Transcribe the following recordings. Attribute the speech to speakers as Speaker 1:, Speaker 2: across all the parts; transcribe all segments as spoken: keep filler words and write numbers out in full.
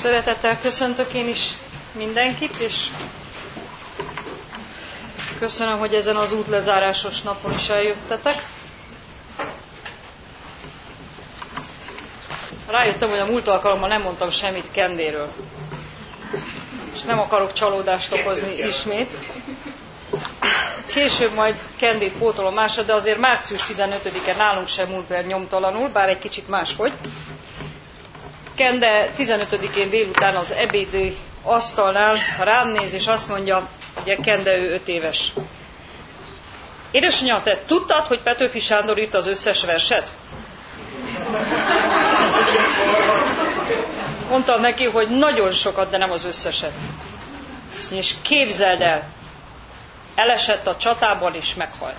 Speaker 1: Szeretettel köszöntök én is mindenkit, és köszönöm, hogy ezen az útlezárásos napon is eljöttetek. Rájöttem, hogy a múlt alkalommal nem mondtam semmit Kendéről. És nem akarok csalódást okozni ismét. Később majd Kendét pótolom másra, de azért március tizenötödike nálunk sem múlt el nyomtalanul, bár egy kicsit máshogy. Kende tizenötödikén délután az ebédi asztalnál rám néz, és azt mondja, ugye Kende ő öt éves. Édesanyám, te tudtad, hogy Petőfi Sándor írt az összes verset? Mondtam neki, hogy nagyon sokat, de nem az összeset. És képzeld el, elesett a csatában és meghalt.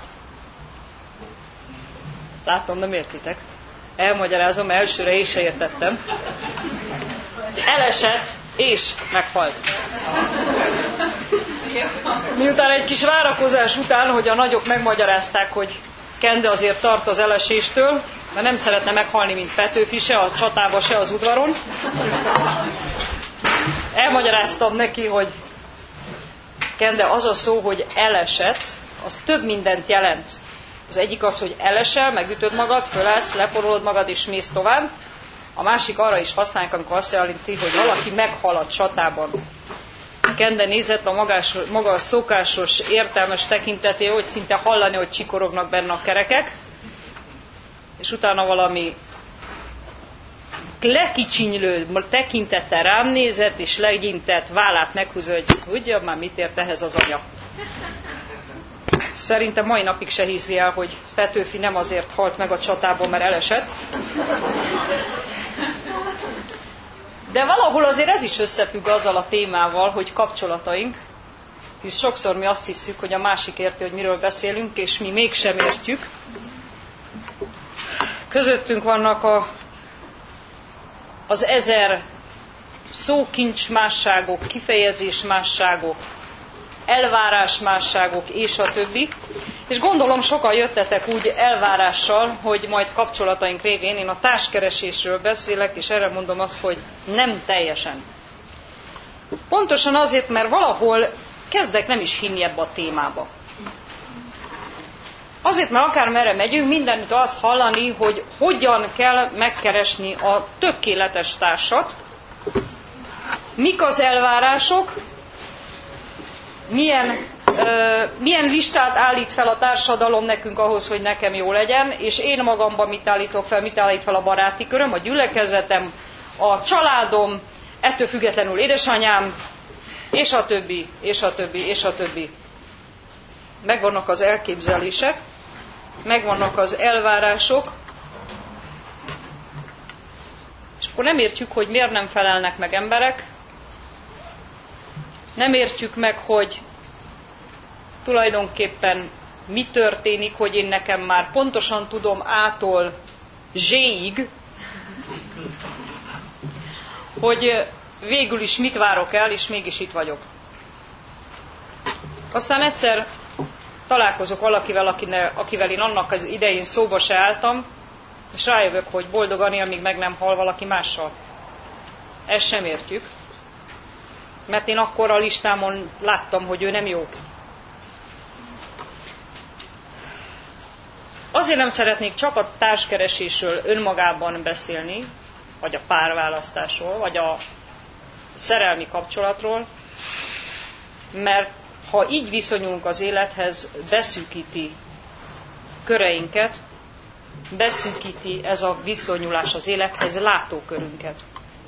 Speaker 1: Látom, nem értitek. Elmagyarázom, elsőre én se értettem. Elesett és meghalt. Miután egy kis várakozás után, hogy a nagyok megmagyarázták, hogy Kende azért tart az eleséstől, mert nem szeretne meghalni, mint Petőfi, se a csatába, se az udvaron. Elmagyaráztam neki, hogy Kende, az a szó, hogy elesett, az több mindent jelent. Az egyik az, hogy elesel, megütöd magad, fölállsz, leporolod magad és mész tovább. A másik arra is használják, amikor azt jelenti, hogy valaki meghal a csatában. Kende nézett a magás, maga a szokásos, értelmes tekinteté, hogy szinte hallani, hogy csikorognak benne a kerekek, és utána valami lekicsinylő tekintettel rám nézett, és legyintett, vállát meghúzva, hogy tudja már mit ért ehhez az anya. Szerintem mai napig se hiszi el, hogy Petőfi nem azért halt meg a csatában, mert elesett. De valahol azért ez is összefügg azzal a témával, hogy kapcsolataink, hisz sokszor mi azt hiszük, hogy a másik érti, hogy miről beszélünk, és mi mégsem értjük. Közöttünk vannak a, az ezer szókincs másságok, kifejezés másságok, elvárás másságok, és a többi. És gondolom sokan jöttetek úgy elvárással, hogy majd kapcsolataink révén én a társkeresésről beszélek, és erre mondom azt, hogy nem teljesen. Pontosan azért, mert valahol kezdek nem is hinni ebbe a témába. Azért, mert akármerre megyünk, mindenütt azt hallani, hogy hogyan kell megkeresni a tökéletes társat, mik az elvárások, milyen, uh, milyen listát állít fel a társadalom nekünk ahhoz, hogy nekem jó legyen, és én magamban mit állítok fel, mit állít fel a baráti köröm, a gyülekezetem, a családom, ettől függetlenül édesanyám, és a többi, és a többi, és a többi. Megvannak az elképzelések, megvannak az elvárások, és akkor nem értjük, hogy miért nem felelnek meg emberek, nem értjük meg, hogy tulajdonképpen mi történik, hogy én nekem már pontosan tudom A-tól Z-ig, hogy végül is mit várok el, és mégis itt vagyok. Aztán egyszer találkozok valakivel, akivel én annak az idején szóba se álltam, és rájövök, hogy boldogan él, míg meg nem hal valaki mással. Ezt sem értjük. Mert én akkor a listámon láttam, hogy ő nem jó. Azért nem szeretnék csak a társkeresésről önmagában beszélni, vagy a párválasztásról, vagy a szerelmi kapcsolatról, mert ha így viszonyulunk az élethez, beszűkíti köreinket, beszűkíti ez a viszonyulás az élethez látókörünket.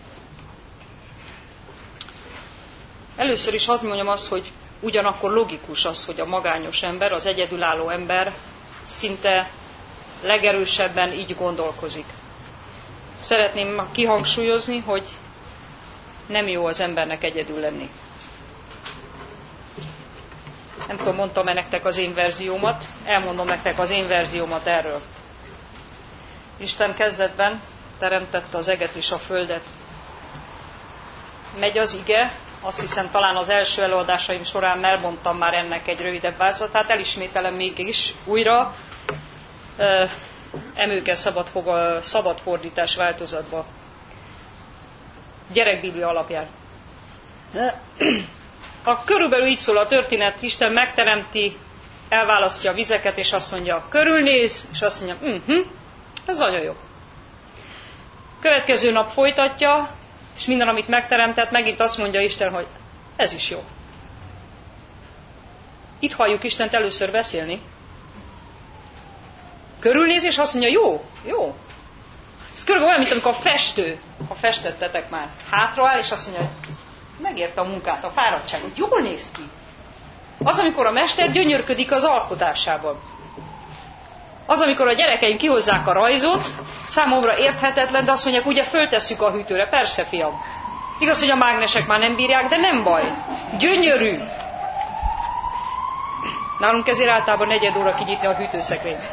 Speaker 1: Először is azt mondjam azt, hogy ugyanakkor logikus az, hogy a magányos ember, az egyedülálló ember szinte legerősebben így gondolkozik. Szeretném kihangsúlyozni, hogy nem jó az embernek egyedül lenni. Nem tudom, mondtam-e nektek az én verziómat, elmondom nektek az én verziómat erről. Isten kezdetben teremtette az eget és a földet. Megy az ige, azt hiszem talán az első előadásaim során elmondtam már ennek egy rövidebb vázlatát, elismételem mégis újra, emőke szabad, szabad fordítás változatba. gyerekbiblia alapján. A körülbelül így szól a történet, Isten megteremti, elválasztja a vizeket, és azt mondja, körülnéz, és azt mondja, uh-huh, ez nagyon jó. Következő nap folytatja, és minden, amit megteremtett, megint azt mondja Isten, hogy ez is jó. Itt halljuk Istent először beszélni. Körülnéz, és azt mondja, jó, jó. Ez körülbelül olyan, mint amikor a festő, ha festettetek már, hátraáll, és azt mondja, hogy megérte a munkát, a fáradtságot, jól néz ki. Az, amikor a mester gyönyörködik az alkotásában. Az, amikor a gyerekeim kihozzák a rajzot, számomra érthetetlen, de azt mondják, ugye föltesszük a hűtőre, persze fiam. Igaz, hogy a mágnesek már nem bírják, de nem baj. Gyönyörű. Nálunk ezért általában negyed óra kinyitni a hűtőszekrényt.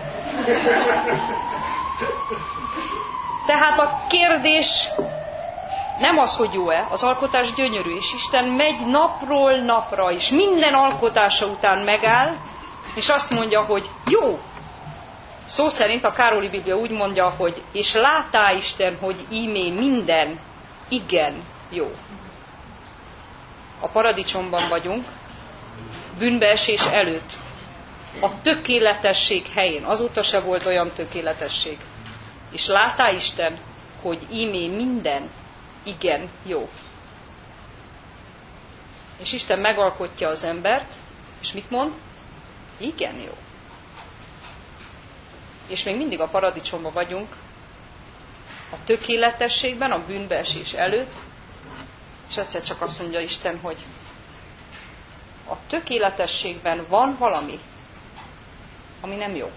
Speaker 1: Tehát a kérdés nem az, hogy jó-e, az alkotás gyönyörű, és Isten megy napról napra, és minden alkotása után megáll, és azt mondja, hogy jó. Szó szerint a Károli Biblia úgy mondja, hogy és látá Isten, hogy ímé minden igen jó. A paradicsomban vagyunk, bűnbeesés előtt, a tökéletesség helyén, azóta se volt olyan tökéletesség. És látá Isten, hogy ímé minden igen jó. És Isten megalkotja az embert, és mit mond? Igen jó. És még mindig a paradicsomban vagyunk, a tökéletességben, a bűnbeesés előtt, és egyszer csak azt mondja Isten, hogy a tökéletességben van valami, ami nem jó.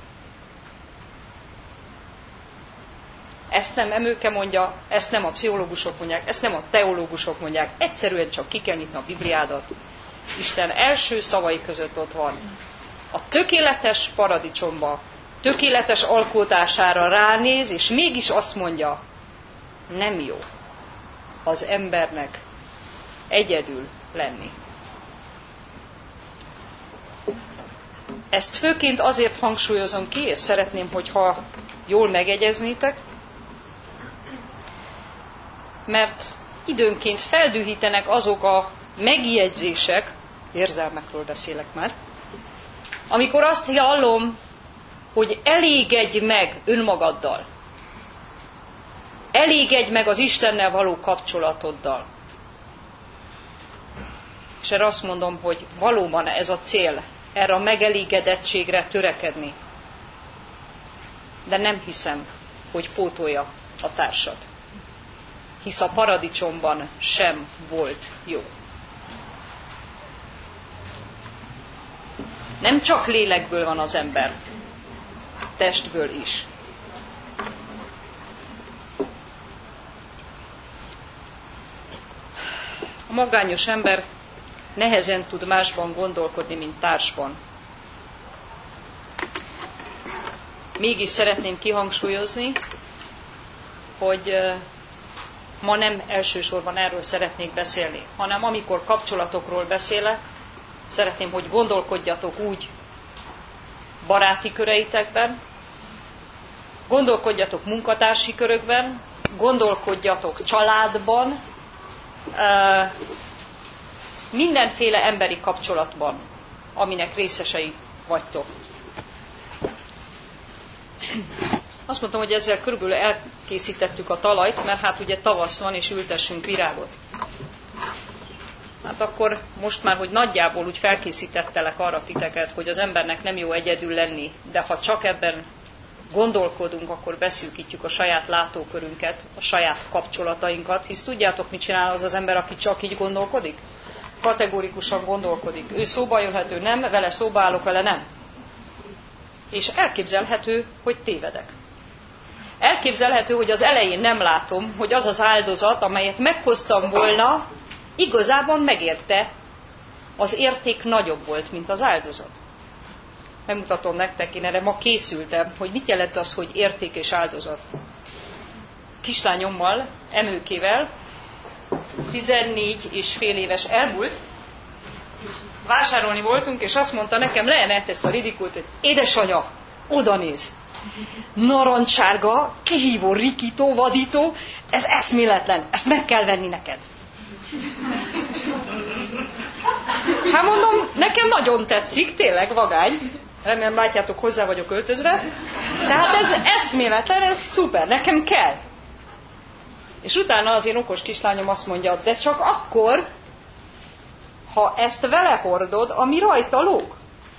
Speaker 1: Ezt nem Emőke mondja, ezt nem a pszichológusok mondják, ezt nem a teológusok mondják, egyszerűen csak ki kell nyitni a Bibliádat. Isten első szavai között ott van. A tökéletes paradicsomba, tökéletes alkotására ránéz, és mégis azt mondja, nem jó az embernek egyedül lenni. Ezt főként azért hangsúlyozom ki, és szeretném, hogyha jól megegyeznétek, mert időnként feldühítenek azok a megjegyzések, érzelmekről beszélek már, amikor azt hallom, hogy elégedj meg önmagaddal. Elégedj meg az Istennel való kapcsolatoddal. És erre azt mondom, hogy valóban ez a cél, erre a megelégedettségre törekedni. De nem hiszem, hogy pótolja a társat. Hisz a paradicsomban sem volt jó. Nem csak lélekből van az ember, testből is. A magányos ember nehezen tud másban gondolkodni, mint társban. Mégis szeretném kihangsúlyozni, hogy ma nem elsősorban erről szeretnék beszélni, hanem amikor kapcsolatokról beszélek, szeretném, hogy gondolkodjatok úgy baráti köreitekben, gondolkodjatok munkatársi körökben, gondolkodjatok családban, mindenféle emberi kapcsolatban, aminek részesei vagytok. Azt mondtam, hogy ezzel körülbelül elkészítettük a talajt, mert hát ugye tavasz van, és ültessünk virágot. Hát akkor most már, hogy nagyjából úgy felkészítettelek arra titeket, hogy az embernek nem jó egyedül lenni, de ha csak ebben gondolkodunk, akkor beszűkítjük a saját látókörünket, a saját kapcsolatainkat, hisz tudjátok, mit csinál az az ember, aki csak így gondolkodik? Kategórikusan gondolkodik. Ő szóba jöhető nem, vele szóba állok, vele nem. És elképzelhető, hogy tévedek. Elképzelhető, hogy az elején nem látom, hogy az az áldozat, amelyet meghoztam volna, igazában megérte, az érték nagyobb volt, mint az áldozat. Megmutatom nektek, én erre ma készültem, hogy mit jelent az, hogy érték és áldozat. Kislányommal, Emőkével, tizennégy és fél éves elmúlt, vásárolni voltunk, és azt mondta nekem, lejelent ezt a ridikult, hogy édesanya, oda néz. Narancsárga, kihívó, rikító, vadító, Ez eszméletlen, ezt meg kell venni neked. Hát mondom, nekem nagyon tetszik, tényleg vagány. Remélem látjátok, hozzá vagyok öltözve. Tehát ez eszméletlen, ez szuper, nekem kell. És utána az én okos kislányom azt mondja, de csak akkor, ha ezt vele hordod, ami rajta lóg.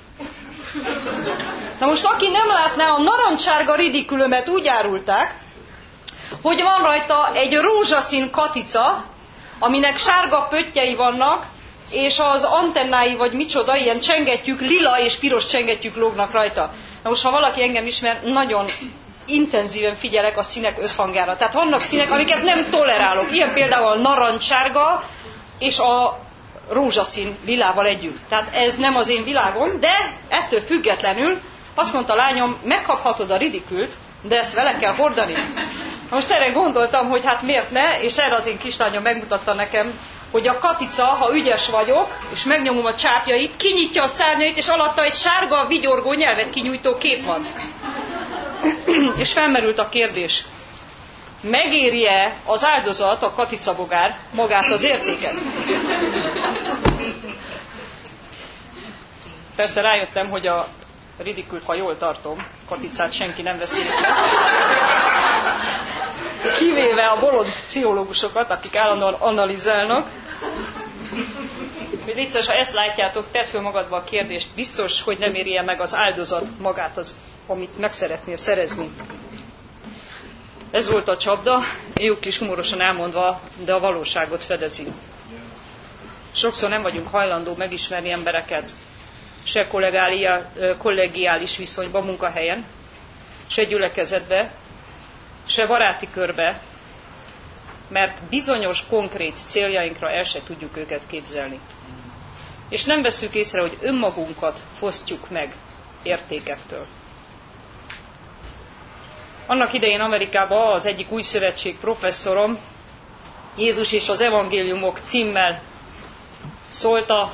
Speaker 1: Na most aki nem látná, a narancsárga ridikülömet úgy árulták, hogy van rajta egy rózsaszín katica, aminek sárga pöttyei vannak, és az antennái, vagy micsoda, ilyen csengettyűk, lila és piros csengettyűk lógnak rajta. Na most, ha valaki engem ismer, nagyon intenzíven figyelek a színek összhangjára. Tehát vannak színek, amiket nem tolerálok. Ilyen például a narancsárga és a rózsaszín lilával együtt. Tehát ez nem az én világom, de ettől függetlenül azt mondta a lányom, megkaphatod a ridikült, de ezt vele kell hordani. Na most erre gondoltam, hogy hát miért ne, és erre az én kislányom megmutatta nekem, hogy a katica, ha ügyes vagyok, és megnyomom a csápjait, kinyitja a szárnyait, és alatta egy sárga, vigyorgó nyelvet kinyújtó kép van. És felmerült a kérdés, megéri-e az áldozat, a katicabogár magát az értéket? Persze rájöttem, hogy a ridikült, ha jól tartom, katicát senki nem veszi észre. Kivéve a bolond pszichológusokat, akik állandóan analizálnak. Légy szíves, ha ezt látjátok, tedd föl magadba a kérdést, biztos, hogy nem érje meg az áldozat magát, az, amit meg szeretnél szerezni. Ez volt a csapda, jó kis humorosan elmondva, de a valóságot fedezi. Sokszor nem vagyunk hajlandó megismerni embereket, se kollegiális viszonyban, munkahelyen, se gyülekezetbe, se baráti körbe, mert bizonyos konkrét céljainkra el se tudjuk őket képzelni. És nem veszük észre, hogy önmagunkat fosztjuk meg értékektől. Annak idején Amerikában az egyik új szövetség professzorom Jézus és az evangéliumok címmel szólt a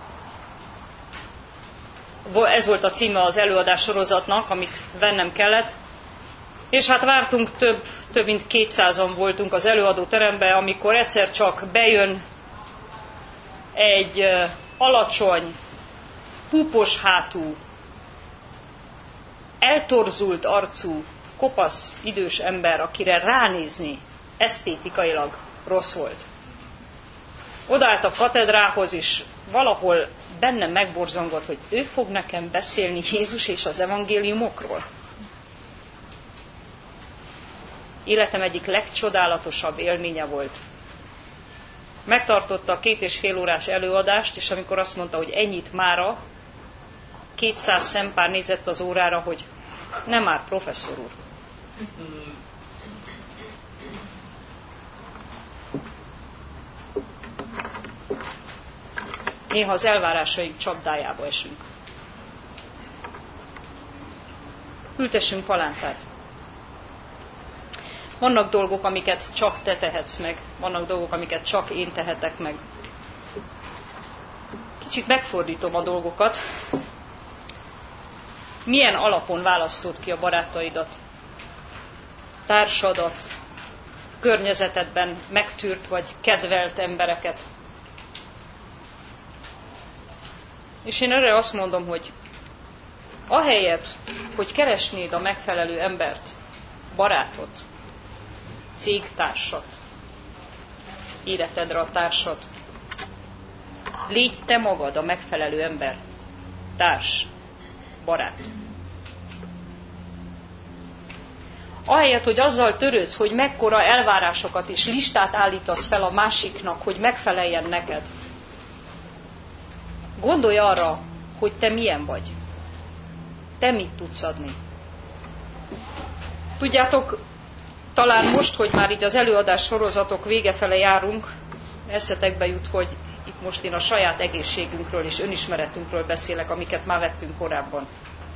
Speaker 1: ez volt a címe az előadás sorozatnak, amit vennem kellett, és hát vártunk, több, több mint kétszázan voltunk az előadóteremben, amikor egyszer csak bejön egy alacsony, púpos hátú, eltorzult arcú, kopasz idős ember, akire ránézni esztétikailag rossz volt. Odaállt a katedrához, és valahol bennem megborzongott, hogy ő fog nekem beszélni Jézus és az evangéliumokról. Életem egyik legcsodálatosabb élménye volt. Megtartotta a két és fél órás előadást, és amikor azt mondta, hogy ennyit mára, kétszáz szempár nézett az órára, hogy nem már, professzor úr. Néha az elvárásaink csapdájába esünk. Ültessünk palánkát. Vannak dolgok, amiket csak te tehetsz meg. Vannak dolgok, amiket csak én tehetek meg. Kicsit megfordítom a dolgokat. Milyen alapon választod ki a barátaidat, társadat, környezetedben megtűrt vagy kedvelt embereket? És én erre azt mondom, hogy ahelyett, hogy keresnéd a megfelelő embert, barátot, cégtársat, életedre a társat, légy te magad a megfelelő ember, társ, barát. Ahelyett, hogy azzal törődsz, hogy mekkora elvárásokat és listát állítasz fel a másiknak, hogy megfeleljen neked, gondolj arra, hogy te milyen vagy. Te mit tudsz adni. Tudjátok, talán most, hogy már így az előadás sorozatok vége fele járunk, eszetekbe jut, hogy itt most én a saját egészségünkről és önismeretünkről beszélek, amiket már vettünk korábban.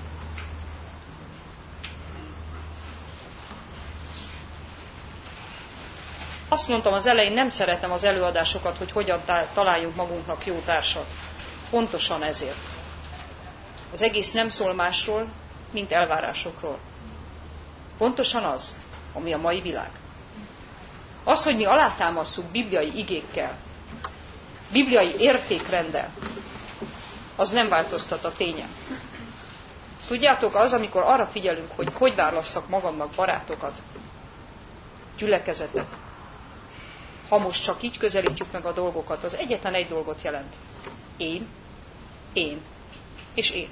Speaker 1: Azt mondtam az elején, nem szeretem az előadásokat, hogy hogyan találjunk magunknak jó társat. Pontosan ezért. Az egész nem szól másról, mint elvárásokról. Pontosan az, ami a mai világ. Az, hogy mi alátámasztjuk bibliai igékkel, bibliai értékrenddel, az nem változtat a tényen. Tudjátok, az, amikor arra figyelünk, hogy hogy válasszak magamnak barátokat, gyülekezetet, ha most csak így közelítjük meg a dolgokat, az egyetlen egy dolgot jelent. Én, én és én.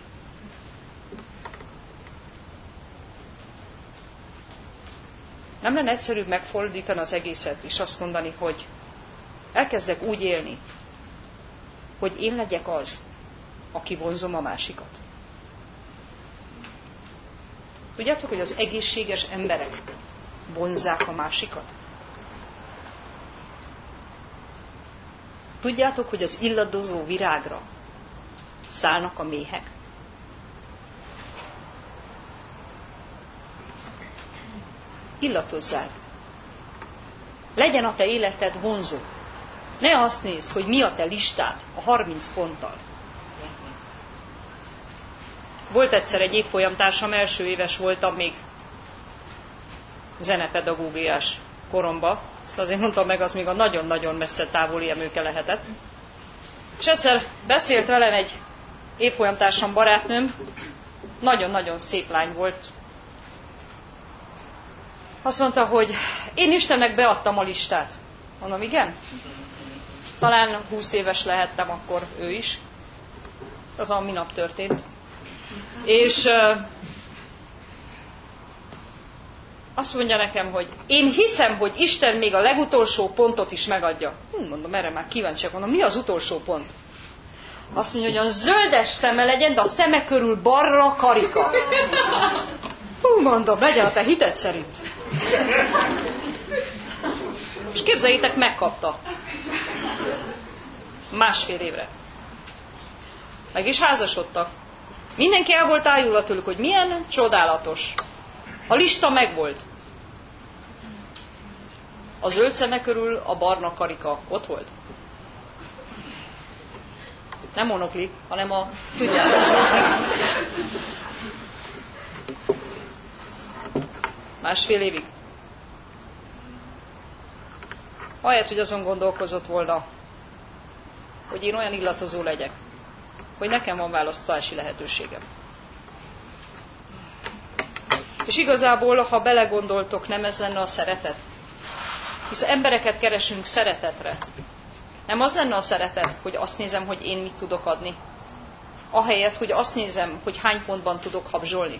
Speaker 1: Nem lenne egyszerűbb megfordítani az egészet, és azt mondani, hogy elkezdek úgy élni, hogy én legyek az, aki vonzom a másikat. Tudjátok, hogy az egészséges emberek vonzzák a másikat? Tudjátok, hogy az illadozó virágra szállnak a méhek? Illatozzál. Legyen a te életed vonzó. Ne azt nézd, hogy mi a te listád a harminc ponttal. Volt egyszer egy évfolyamtársam, első éves voltam még zenepedagógiás koromba. Ezt azért mondtam meg, az még a nagyon-nagyon messze távoli emőke lehetett. És egyszer beszélt velem egy évfolyamtársam, barátnőm, nagyon-nagyon szép lány volt. Azt mondta, hogy én Istennek beadtam a listát. Mondom, igen? Talán húsz éves lehettem, akkor ő is. Az a minap történt. És uh, azt mondja nekem, hogy én hiszem, hogy Isten még a legutolsó pontot is megadja. Hú, mondom, erre már kíváncsiak. Mondom, mi az utolsó pont? Azt mondja, hogy a zöldes szeme legyen, de a szeme körül barra karika. Hú, mondom, legyen a te hited szerint. És képzeljétek, megkapta. Másfél évre. Meg is házasodtak. Mindenki el volt ájulva tőlük, hogy milyen csodálatos. A lista megvolt. A zöld szeme körül a barna karika ott volt. Nem monokli, hanem a... Tudjátok. Másfél évig. Ahelyett, hogy azon gondolkozott volna, hogy én olyan illatozó legyek, hogy nekem van választási lehetőségem. És igazából, ha belegondoltok, nem ez lenne a szeretet? Hisz embereket keresünk szeretetre. Nem az lenne a szeretet, hogy azt nézem, hogy én mit tudok adni. Ahelyett, hogy azt nézem, hogy hány pontban tudok habzsolni.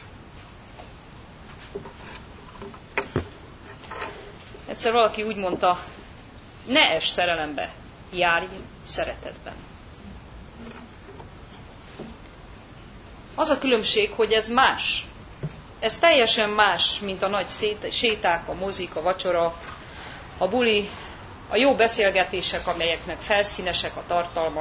Speaker 1: Egyszer valaki úgy mondta, ne ess szerelembe, járj szeretetben. Az a különbség, hogy ez más. Ez teljesen más, mint a nagy séták, a mozik, a vacsora, a buli, a jó beszélgetések, amelyeknek felszínesek a tartalma.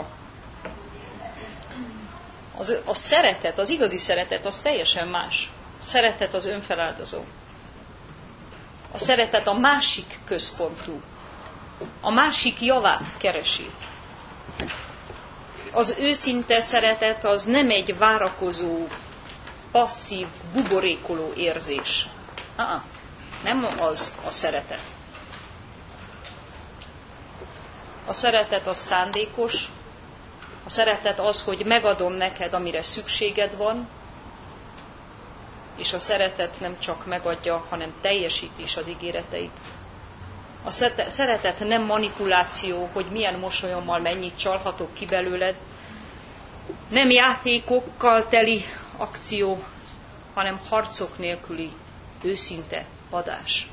Speaker 1: Az, a szeretet, az igazi szeretet, az teljesen más. A szeretet az önfeláldozó. A szeretet a másik központú. A másik javát keresi. Az őszinte szeretet az nem egy várakozó, passzív, buborékoló érzés. Ah, nem az a szeretet. A szeretet az szándékos, a szeretet az, hogy megadom neked, amire szükséged van, és a szeretet nem csak megadja, hanem teljesíti is az ígéreteit. A szeretet nem manipuláció, hogy milyen mosolyommal mennyit csalhatok ki belőled, nem játékokkal teli akció, hanem harcok nélküli, őszinte adás.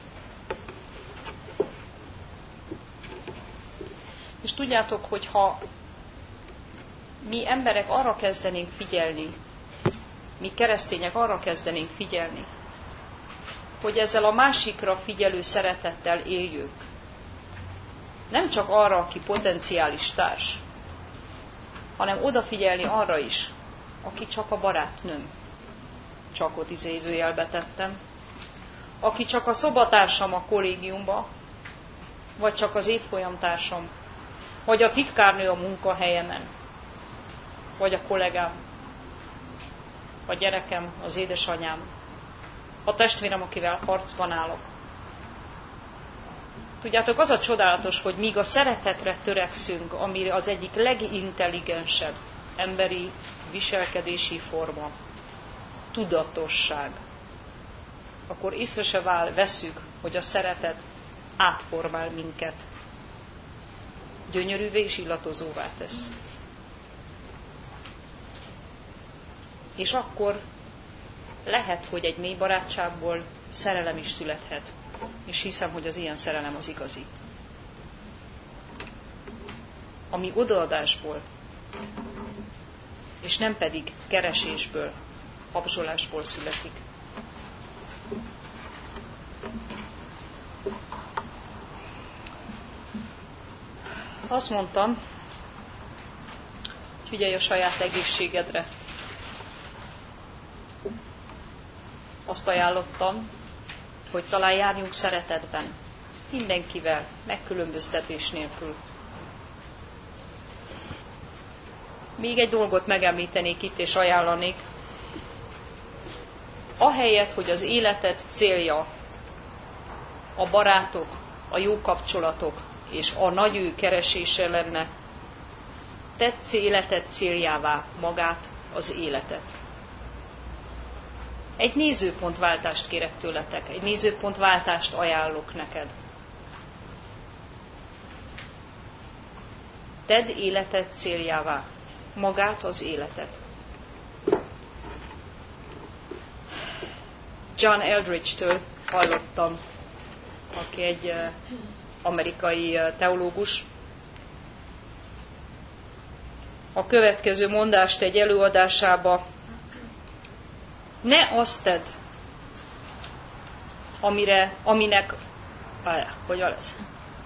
Speaker 1: És tudjátok, hogy ha mi emberek arra kezdenénk figyelni, mi keresztények arra kezdenénk figyelni, hogy ezzel a másikra figyelő szeretettel éljünk. Nem csak arra, aki potenciális társ, hanem odafigyelni arra is, aki csak a barátnőm. Csak ott idézőjelbe tettem. Aki csak a szobatársam a kollégiumba, vagy csak az évfolyamtársam, vagy a titkárnő a munkahelyemen, vagy a kollégám, a gyerekem, az édesanyám, a testvérem, akivel harcban állok. Tudjátok, az a csodálatos, hogy míg a szeretetre törekszünk, ami az egyik legintelligensebb emberi viselkedési forma, tudatosság, akkor észre se vál, veszük, hogy a szeretet átformál minket. Gyönyörűvé és illatozóvá tesz. És akkor lehet, hogy egy mély barátságból szerelem is születhet. És hiszem, hogy az ilyen szerelem az igazi. Ami odaadásból, és nem pedig keresésből, habzsolásból születik. Azt mondtam, figyelj a saját egészségedre. Azt ajánlottam, hogy talán járjunk szeretetben, mindenkivel, megkülönböztetés nélkül. Még egy dolgot megemlítenék itt és ajánlanék. Ahelyett, hogy az életed célja a barátok, a jó kapcsolatok és a nagy ő keresése lenne, tedd életed céljává magát, az életet. Egy nézőpontváltást kérek tőletek, egy nézőpontváltást ajánlok neked. Tedd életed céljává magát, az életet. John Eldridge-től hallottam, aki egy amerikai teológus. A következő mondást egy előadásába: ne azt tedd, amire, aminek, áh, hogy az?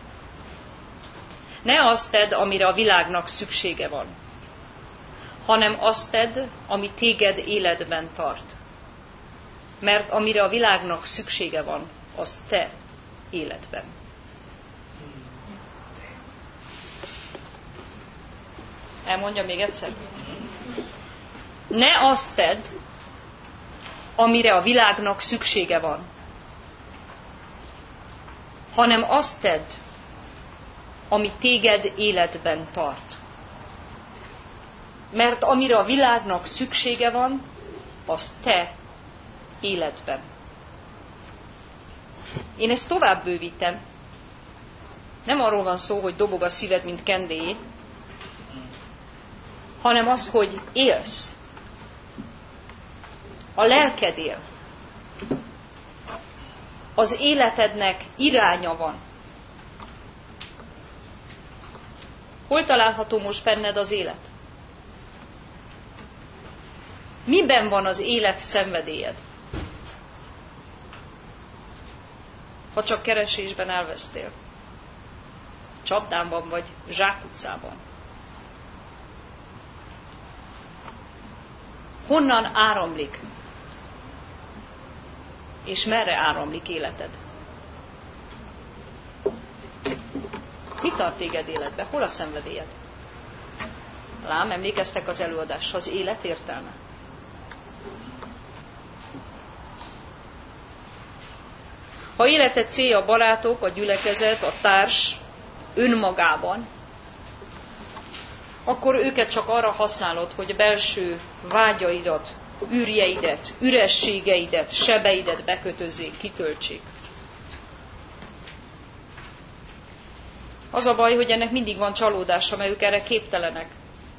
Speaker 1: Ne azt tedd, amire a világnak szüksége van, hanem azt tedd, ami téged életben tart. Mert amire a világnak szüksége van, az te életben. Elmondja még egyszer? Ne azt tedd, amire a világnak szüksége van, hanem azt tedd, ami téged életben tart. Mert amire a világnak szüksége van, az te életben. Én ezt tovább bővítem. Nem arról van szó, hogy dobog a szíved, mint kendélyé, hanem az, hogy élsz. A lelked él. Az életednek iránya van. Hol található most benned az élet? Miben van az élet szenvedélyed? Ha csak keresésben elvesztél, csapdában vagy zsákutcában. Honnan áramlik? És merre áramlik életed? Mi tart téged életbe? Hol a szenvedélyed? Lám, emlékeztek az előadásra, az élet értelme. Ha életed célja a barátok, a gyülekezet, a társ önmagában, akkor őket csak arra használod, hogy a belső vágyaidat, űrjeidet, ürességeidet, sebeidet bekötözzék, kitöltsék. Az a baj, hogy ennek mindig van csalódása, mert ők erre képtelenek.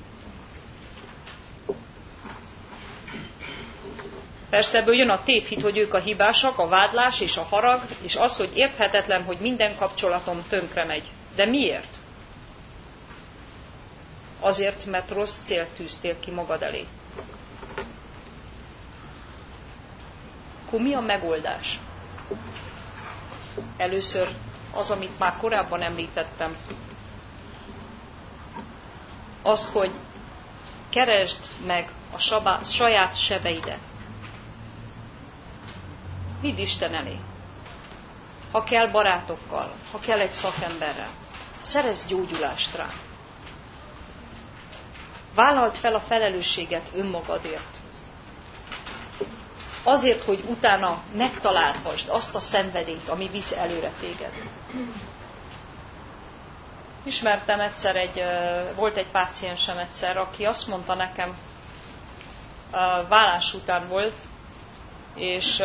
Speaker 1: Persze ebből jön a tévhit, hogy ők a hibásak, a vádlás és a harag, és az, hogy érthetetlen, hogy minden kapcsolatom tönkre megy. De miért? Azért, mert rossz célt tűztél ki magad elé. Akkor mi a megoldás? Először az, amit már korábban említettem. Azt, hogy keresd meg a sabá, saját sebeidet. Vidd Isten elé. Ha kell barátokkal, ha kell egy szakemberrel, szerezz gyógyulást rá. Vállald fel a felelősséget önmagadért. Azért, hogy utána megtalálhassd azt a szenvedélyt, ami visz előre téged. Ismertem egyszer egy, volt egy páciensem egyszer, aki azt mondta nekem, vállás után volt, és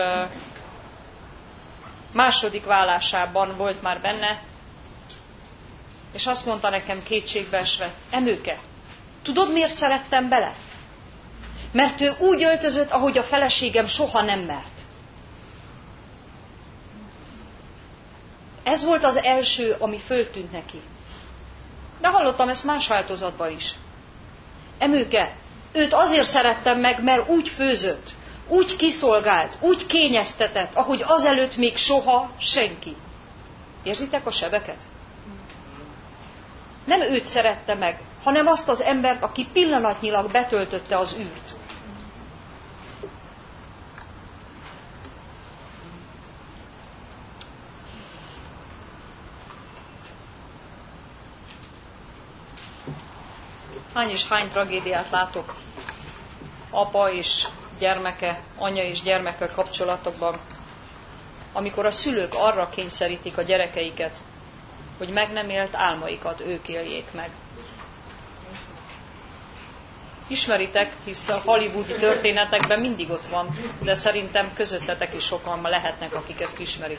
Speaker 1: második vállásában volt már benne, és azt mondta nekem kétségbeesve, Emőke, tudod miért szerettem bele? Mert ő úgy öltözött, ahogy a feleségem soha nem mert. Ez volt az első, ami föltűnt neki. De hallottam ezt más változatban is. Emőke, őt azért szerettem meg, mert úgy főzött, úgy kiszolgált, úgy kényeztetett, ahogy azelőtt még soha senki. Érzitek a sebeket? Nem őt szerette meg, hanem azt az embert, aki pillanatnyilag betöltötte az űrt. Hány és hány tragédiát látok apa és gyermeke, anya és gyermeke kapcsolatokban, amikor a szülők arra kényszerítik a gyerekeiket, hogy meg nem élt álmaikat ők éljék meg. Ismeritek, hisz a hollywoodi történetekben mindig ott van, de szerintem közöttetek is sokan lehetnek, akik ezt ismerik.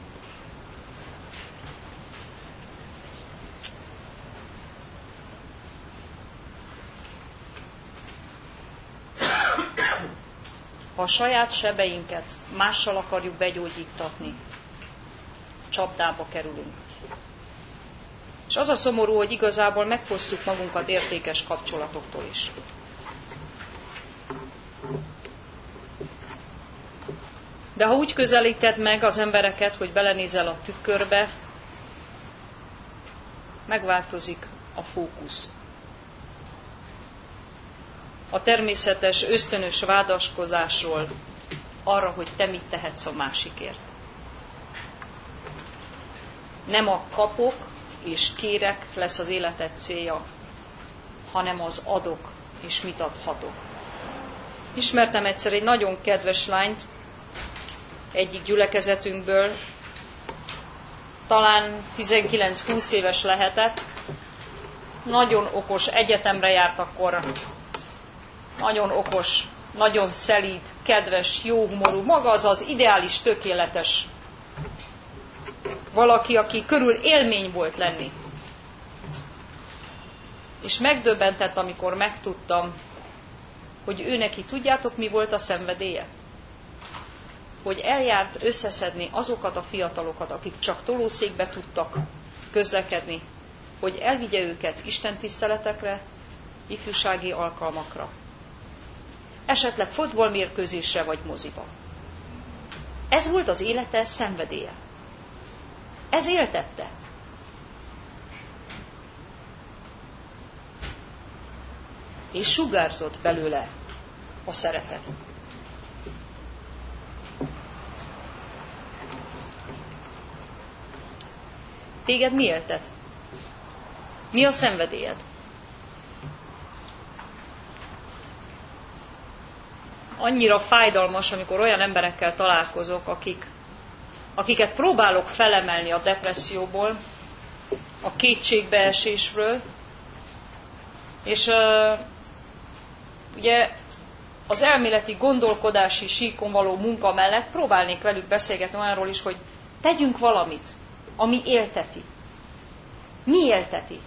Speaker 1: Ha a saját sebeinket mással akarjuk begyógyítatni, csapdába kerülünk. És az a szomorú, hogy igazából megfosztjuk magunkat értékes kapcsolatoktól is. De ha úgy közelíted meg az embereket, hogy belenézel a tükörbe, megváltozik a fókusz. A természetes, ösztönös vádaskozásról arra, hogy te mit tehetsz a másikért. Nem a kapok és kérek lesz az életed célja, hanem az adok és mit adhatok. Ismertem egyszer egy nagyon kedves lányt egyik gyülekezetünkből, talán tizenkilenc-húsz éves lehetett, nagyon okos, egyetemre járt akkor, nagyon okos, nagyon szelíd, kedves, jóhumorú, maga az az ideális, tökéletes valaki, aki körül élmény volt lenni. És megdöbbentett, amikor megtudtam, hogy ő neki, tudjátok, mi volt a szenvedélye? Hogy eljárt összeszedni azokat a fiatalokat, akik csak tolószékbe tudtak közlekedni, hogy elvigye őket istentiszteletekre, ifjúsági alkalmakra. Esetleg fotballmérkőzésre vagy moziba. Ez volt az élete szenvedélye. Ez éltette. És sugárzott belőle a szeretet. Téged mi éltet? Mi a szenvedélyed? Annyira fájdalmas, amikor olyan emberekkel találkozok, akik, akiket próbálok felemelni a depresszióból, a kétségbeesésről, és uh, ugye az elméleti gondolkodási síkon való munka mellett próbálnék velük beszélgetni olyanról is, hogy tegyünk valamit, ami élteti. Mi élteti?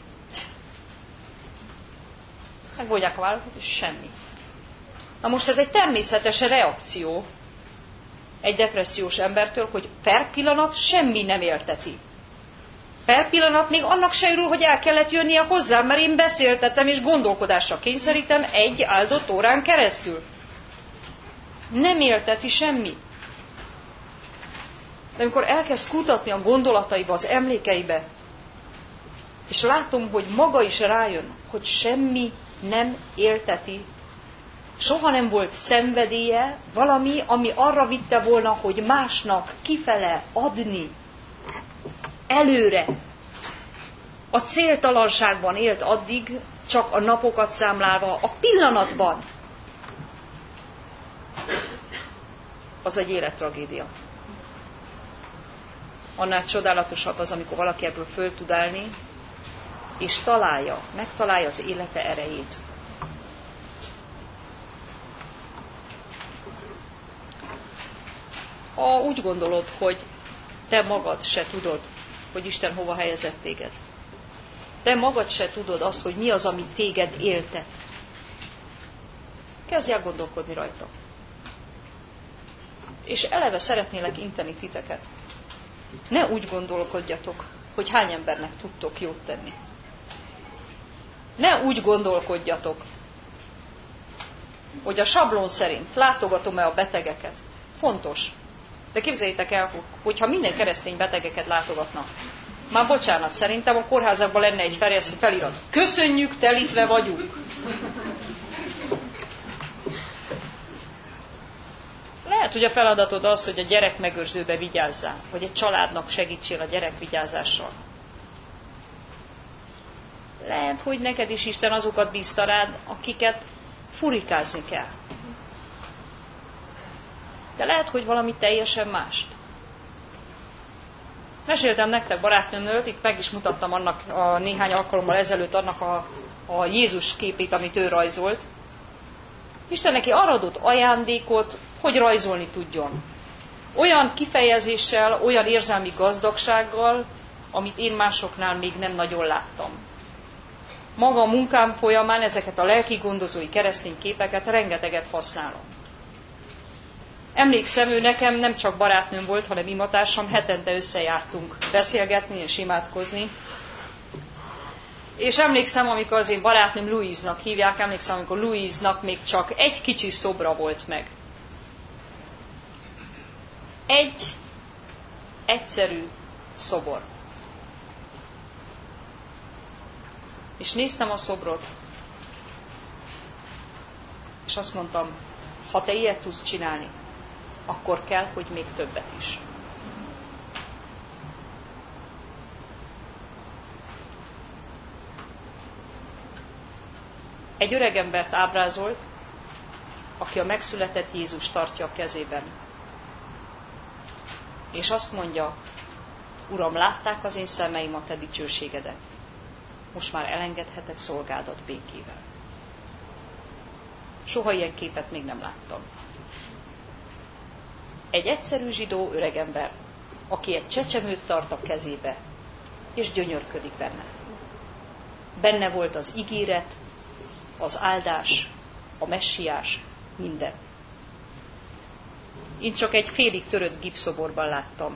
Speaker 1: Megmondják a választ, és semmi. Na most ez egy természetes reakció egy depressziós embertől, hogy per pillanat semmi nem élteti. Per pillanat még annak se örül, hogy el kellett jönnie hozzám, mert én beszéltetem és gondolkodásra kényszerítem egy áldott órán keresztül. Nem élteti semmi. De amikor elkezd kutatni a gondolataiba, az emlékeibe, és látom, hogy maga is rájön, hogy semmi nem élteti, soha nem volt szenvedélye, valami, ami arra vitte volna, hogy másnak kifele adni, előre. A céltalanságban élt addig, csak a napokat számlálva, a pillanatban. Az egy élettragédia. Annál csodálatosabb az, amikor valaki ebből föl tud állni, és találja, megtalálja az élete erejét. Ha úgy gondolod, hogy te magad se tudod, hogy Isten hova helyezett téged, te magad se tudod azt, hogy mi az, ami téged éltet, kezdj el gondolkodni rajta. És eleve szeretnélek inteni titeket. Ne úgy gondolkodjatok, hogy hány embernek tudtok jót tenni. Ne úgy gondolkodjatok, hogy a sablon szerint látogatom-e a betegeket. Fontos. De képzeljétek el, hogyha minden keresztény betegeket látogatna, már bocsánat, szerintem a kórházakban lenne egy felirat. Köszönjük, telítve vagyunk. Lehet, hogy a feladatod az, hogy a gyerekmegőrzőbe vigyázzál, vagy egy családnak segítsél a gyerekvigyázással. Lehet, hogy neked is Isten azokat bízta rád, akiket furikázni kell. De lehet, hogy valami teljesen mást. Meséltem nektek barátnőmről, itt meg is mutattam annak a néhány alkalommal ezelőtt annak a, a Jézus képét, amit ő rajzolt. Isten neki arra adott ajándékot, hogy rajzolni tudjon. Olyan kifejezéssel, olyan érzelmi gazdagsággal, amit én másoknál még nem nagyon láttam. Maga a munkám folyamán ezeket a lelki gondozói keresztény képeket rengeteget használom. Emlékszem, ő nekem nem csak barátnőm volt, hanem imatársam, hetente összejártunk beszélgetni és imádkozni. És emlékszem, amikor az én barátnőm Louise-nak hívják, emlékszem, amikor Louise-nak még csak egy kicsi szobra volt meg. Egy egyszerű szobor. És néztem a szobrot, és azt mondtam, ha te ilyet tudsz csinálni, akkor kell, hogy még többet is. Egy öregembert ábrázolt, aki a megszületett Jézus tartja a kezében. És azt mondja, Uram, látták az én szemeim a te dicsőségedet. Most már elengedhetek szolgádat békével. Soha ilyen képet még nem láttam. Egy egyszerű zsidó öregember, aki egy csecsemőt tart a kezébe, és gyönyörködik benne. Benne volt az ígéret, az áldás, a messiás, minden. Én csak egy félig törött gipszoborban láttam.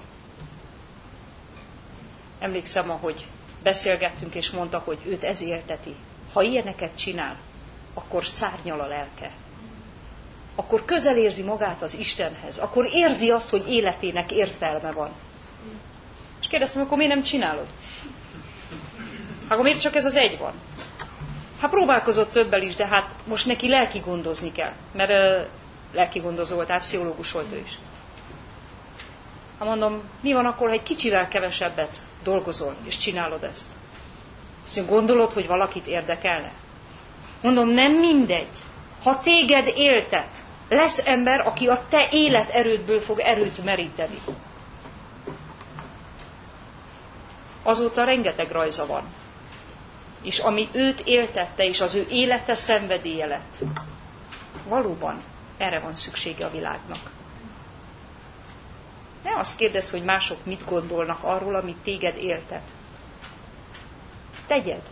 Speaker 1: Emlékszem, ahogy beszélgettünk, és mondta, hogy őt ez élteti. Ha ilyeneket csinál, akkor szárnyal a lelke. Akkor közel érzi magát az Istenhez. Akkor érzi azt, hogy életének értelme van. És kérdeztem, akkor miért nem csinálod? Akkor miért csak ez az egy van? Hát próbálkozott többel is, de hát most neki lelki gondozni kell. Mert uh, lelki gondozó volt, tehát pszichológus volt ő is. Hát mondom, mi van akkor, ha egy kicsivel kevesebbet dolgozol, és csinálod ezt? Azt gondolod, hogy valakit érdekelne? Mondom, nem mindegy. Ha téged éltet, lesz ember, aki a te életerődből fog erőt meríteni. Azóta rengeteg rajza van. És ami őt éltette, és az ő élete szenvedélye lett. Valóban erre van szüksége a világnak. Ne azt kérdezz, hogy mások mit gondolnak arról, amit téged éltet. Tegyed.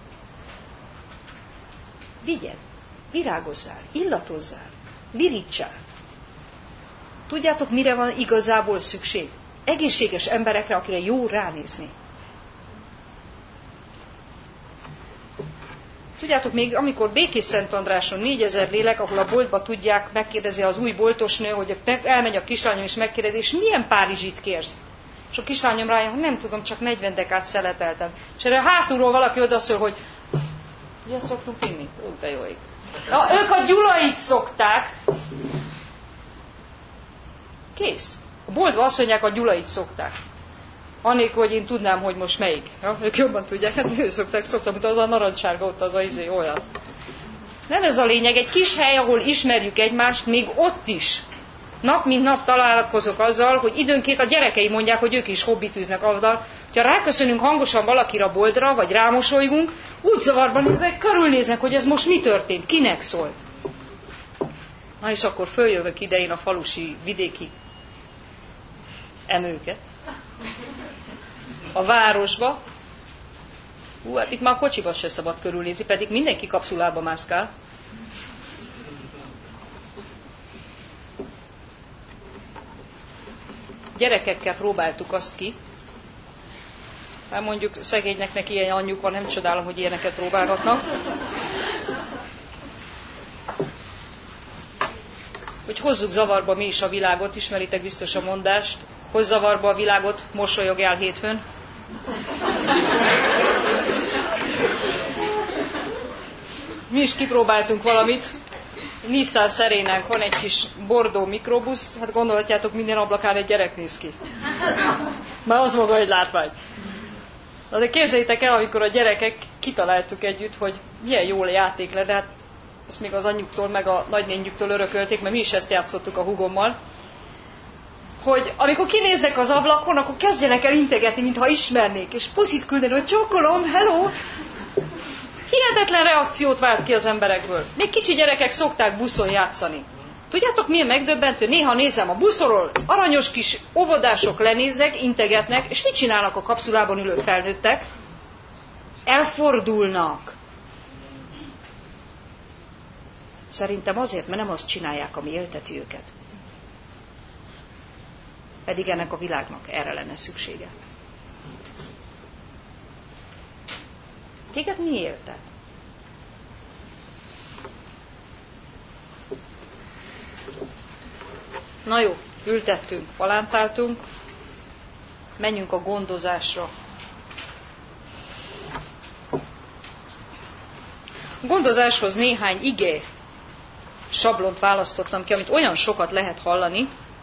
Speaker 1: Vigyed. Virágozzál. Illatozzál. Virítsál. Tudjátok, mire van igazából szükség? Egészséges emberekre, akire jó ránézni. Tudjátok, még amikor Békés Szent Andráson négyezer lélek, ahol a boltba tudják, megkérdezi az új boltosnő, hogy elmegy a kislányom és megkérdezi, és milyen Párizsit kérsz? És a kislányom rájön, hogy nem tudom, csak negyven dekát szelepeltem. És erre hátulról valaki odaszól, hogy ugye szoktunk inni? Ó, de jó ég. Na, ők a gyulait szokták. Kész. A boltban azt mondják, a gyulait szokták. Annélkül, hogy én tudnám, hogy most melyik. Ja, ők jobban tudják, hát ő szokták, szoktam, mint az a narancsárga ott az a izé, olyan. Nem ez a lényeg, egy kis hely, ahol ismerjük egymást, még ott is. Nap mint nap találkozok azzal, hogy időnként a gyerekei mondják, hogy ők is hobbit űznek azzal, Ha ráköszönünk hangosan valakire a boldra, vagy rámosolygunk, úgy zavarban néznek, körülnéznek, hogy ez most mi történt, kinek szólt. Na és akkor följövök ide én a falusi, vidéki emőket. A városba. Hú, hát itt már a kocsiba se szabad körülnézni, pedig mindenki kapszulába mászkál. Gyerekekkel próbáltuk azt ki. Hát mondjuk szegényeknek ilyen anyjuk van, nem csodálom, hogy ilyeneket próbálgatnak. Hogy hozzuk zavarba mi is a világot, ismeritek biztos a mondást. Hozz zavarba a világot, mosolyogjál hétfőn. Mi is kipróbáltunk valamit. Nissan Serénánk van egy kis bordó mikrobusz, hát gondolhatjátok, minden ablakán egy gyerek néz ki. Már az maga egy látvány. Na de képzeljétek el, amikor a gyerekek kitaláltuk együtt, hogy milyen jól játék le, de hát ezt még az anyjuktól, meg a nagynényüktől örökölték, mert mi is ezt játszottuk a húgommal, hogy amikor kinéznek az ablakon, akkor kezdjenek el integetni, mintha ismernék, és puszit küldeni, hogy csókolom, hello! Hihetetlen reakciót vált ki az emberekből. Még kicsi gyerekek szokták buszon játszani. Tudjátok, milyen megdöbbentő? Néha nézem a buszról, aranyos kis óvodások lenéznek, integetnek, és mit csinálnak a kapszulában ülő felnőttek? Elfordulnak. Szerintem azért, mert nem azt csinálják, ami élteti őket. Pedig ennek a világnak erre lenne szüksége. Téged mi éltet? Na jó, ültettünk, palántáltunk, menjünk a gondozásra. A gondozáshoz néhány ige sablont választottam ki, amit olyan sokat lehet hallani.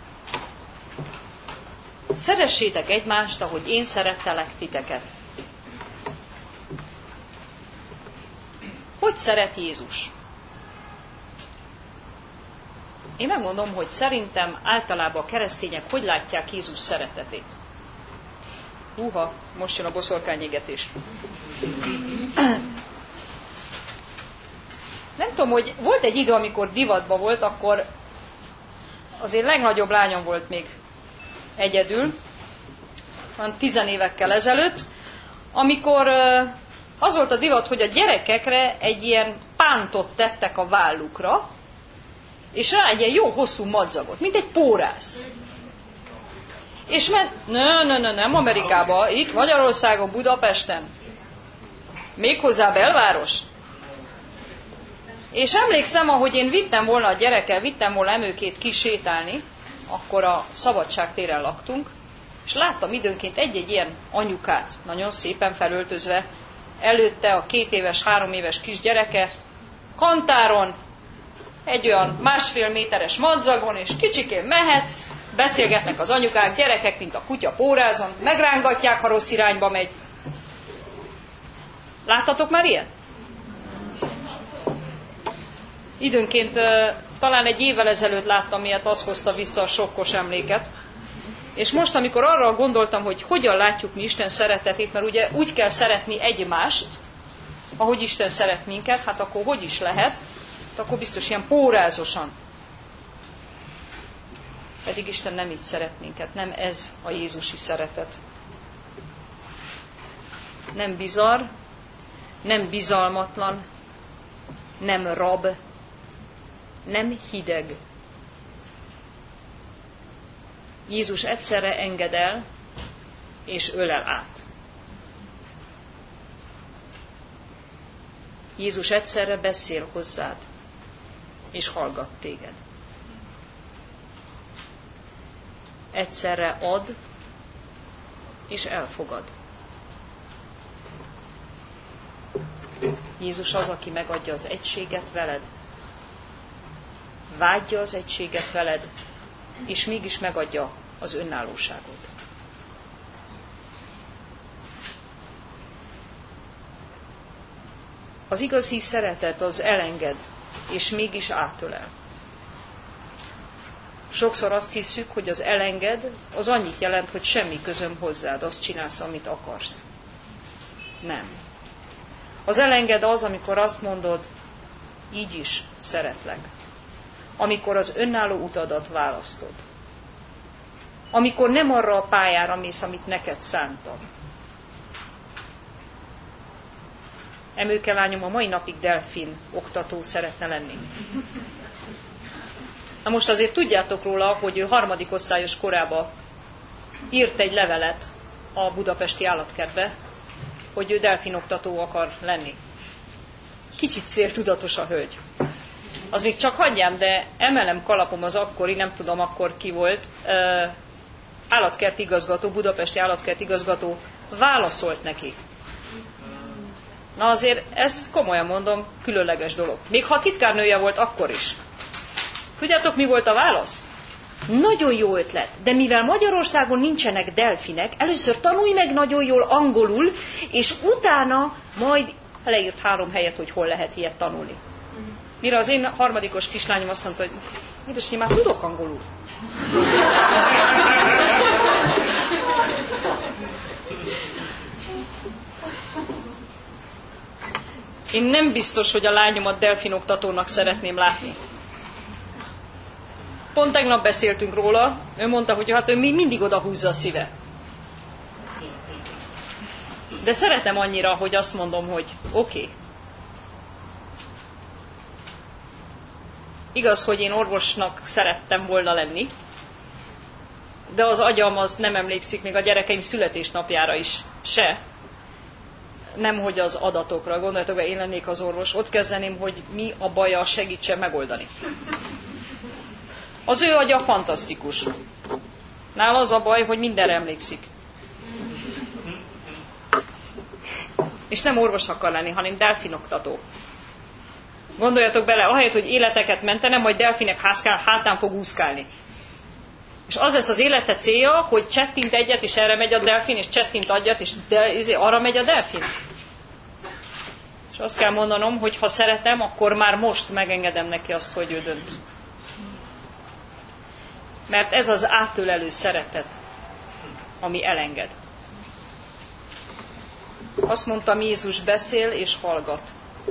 Speaker 1: Szeressétek egymást, ahogy én szerettelek titeket. Hogy szeret Jézus? Én megmondom, hogy szerintem általában a keresztények hogy látják Jézus szeretetét. Húha, most jön a boszorkányégetés. Nem tudom, hogy volt egy idő, amikor divatban volt, akkor az én legnagyobb lányom volt még egyedül, van tizenévekkel ezelőtt, amikor az volt a divat, hogy a gyerekekre egy ilyen pántot tettek a vállukra, és rá egy ilyen jó hosszú madzagot, mint egy pórászt. És ment, ne, ne, ne, nem Amerikában, itt Magyarországon, Budapesten, méghozzá belváros. És emlékszem, ahogy én vittem volna a gyerekkel, vittem volna emőkét kisétálni, akkor a Szabadságtéren laktunk, és láttam időnként egy-egy ilyen anyukát, nagyon szépen felöltözve, előtte a két éves, három éves kisgyereke, kantáron, egy olyan másfél méteres madzagon, és kicsikén mehetsz, beszélgetnek az anyukák, gyerekek, mint a kutya pórázon, megrángatják, ha rossz irányba megy. Láttatok már ilyet? Időnként talán egy évvel ezelőtt láttam ilyet, az hozta vissza a sokkos emléket. És most, amikor arra gondoltam, hogy hogyan látjuk mi Isten szeretetét, mert ugye úgy kell szeretni egymást, ahogy Isten szeret minket, hát akkor hogy is lehet? Akkor biztos ilyen pórázosan. Pedig Isten nem így szeret minket, nem ez a jézusi szeretet. Nem bizarr, nem bizalmatlan, nem rab, nem hideg. Jézus egyszerre enged el, és ölel át. Jézus egyszerre beszél hozzád, és hallgat téged. Egyszerre ad, és elfogad. Jézus az, aki megadja az egységet veled, vágyja az egységet veled, és mégis megadja az önállóságot. Az igazi szeretet az elenged, és mégis átölel. Sokszor azt hiszük, hogy az elenged, az annyit jelent, hogy semmi közöm hozzád, azt csinálsz, amit akarsz. Nem. Az elenged az, amikor azt mondod, így is szeretlek. Amikor az önálló utadat választod. Amikor nem arra a pályára mész, amit neked szántam. Emőke lányom a mai napig delfin oktató szeretne lenni. Na most azért tudjátok róla, hogy ő harmadik osztályos korában írt egy levelet a budapesti állatkertbe, hogy ő delfinoktató akar lenni. Kicsit céltudatos a hölgy. Az még csak hagyjám, de emelem kalapom az akkori, nem tudom akkor ki volt, uh, állatkert igazgató, budapesti állatkert igazgató válaszolt neki. Na azért ezt komolyan mondom, különleges dolog. Még ha titkárnője volt akkor is. Tudjátok, mi volt a válasz? Nagyon jó ötlet, de mivel Magyarországon nincsenek delfinek, először tanulj meg nagyon jól angolul, és utána majd leírt három helyet, hogy hol lehet ilyet tanulni. Mire az én harmadikos kislányom azt mondta, hogy édesanyám, már tudok angolul. Én nem biztos, hogy a lányomat delfinoktatónak szeretném látni. Pont tegnap beszéltünk róla, ő mondta, hogy hát ő mindig odahúzza a szíve. De szeretem annyira, hogy azt mondom, hogy oké. Okay. Igaz, hogy én orvosnak szerettem volna lenni, de az agyam az nem emlékszik még a gyerekeim születésnapjára is se. Nemhogy az adatokra. Gondoljatok be, én lennék az orvos. Ott kezdeném, hogy mi a baja, segítsen megoldani. Az ő agya fantasztikus. Nála az a baj, hogy mindenre emlékszik. És nem orvos akar lenni, hanem delfinoktató. Gondoljatok bele, ahelyett, hogy életeket mentene, majd delfinek házkál, hátán fog úszkálni. És az lesz az élete célja, hogy csettint egyet, és erre megy a delfin, és csettint adjat, és de, arra megy a delfin. És azt kell mondanom, hogy ha szeretem, akkor már most megengedem neki azt, hogy ő dönt. Mert ez az átölelő szeretet, ami elenged. Azt mondtam, Jézus beszél és hallgat.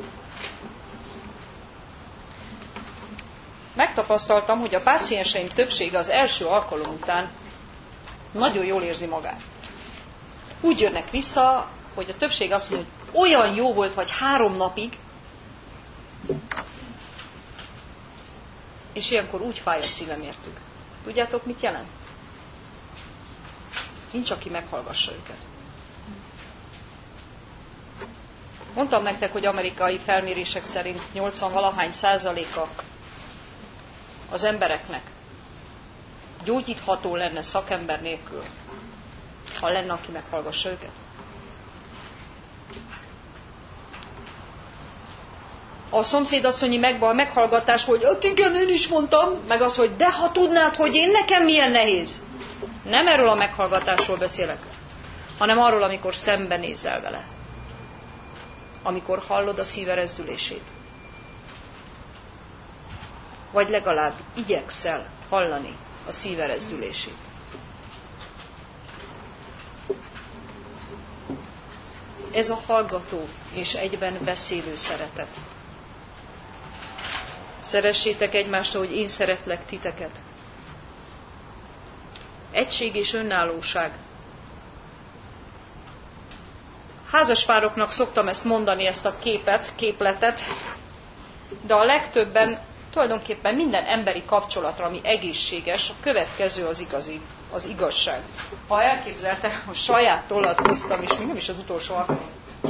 Speaker 1: Megtapasztaltam, hogy a pácienseim többsége az első alkalom után nagyon jól érzi magát. Úgy jönnek vissza, hogy a többség azt mondja, hogy olyan jó volt, vagy három napig, és ilyenkor úgy fáj a szívem értük. Tudjátok, mit jelent? Nincs, aki meghallgassa őket. Mondtam nektek, hogy amerikai felmérések szerint nyolcvan-valahány százaléka az embereknek gyógyítható lenne szakember nélkül, ha lenne, aki meghallgassa őket. A szomszédasszonyi megban a meghallgatás, hogy hát igen, én is mondtam, meg az, hogy de ha tudnád, hogy én nekem milyen nehéz. Nem erről a meghallgatásról beszélek, hanem arról, amikor szembenézel vele. Amikor hallod a szíve rezdülését. Vagy legalább igyekszel hallani a szíve rezdülését. Ez a hallgató és egyben beszélő szeretet. Szeressétek egymást, ahogy én szeretlek titeket. Egység és önállóság. Házaspároknak szoktam ezt mondani, ezt a képet, képletet, de a legtöbben tulajdonképpen minden emberi kapcsolatra, ami egészséges, a következő az igazi, az igazság. Ha elképzelte, a saját tollat hoztam, és még nem is az utolsó alkalom.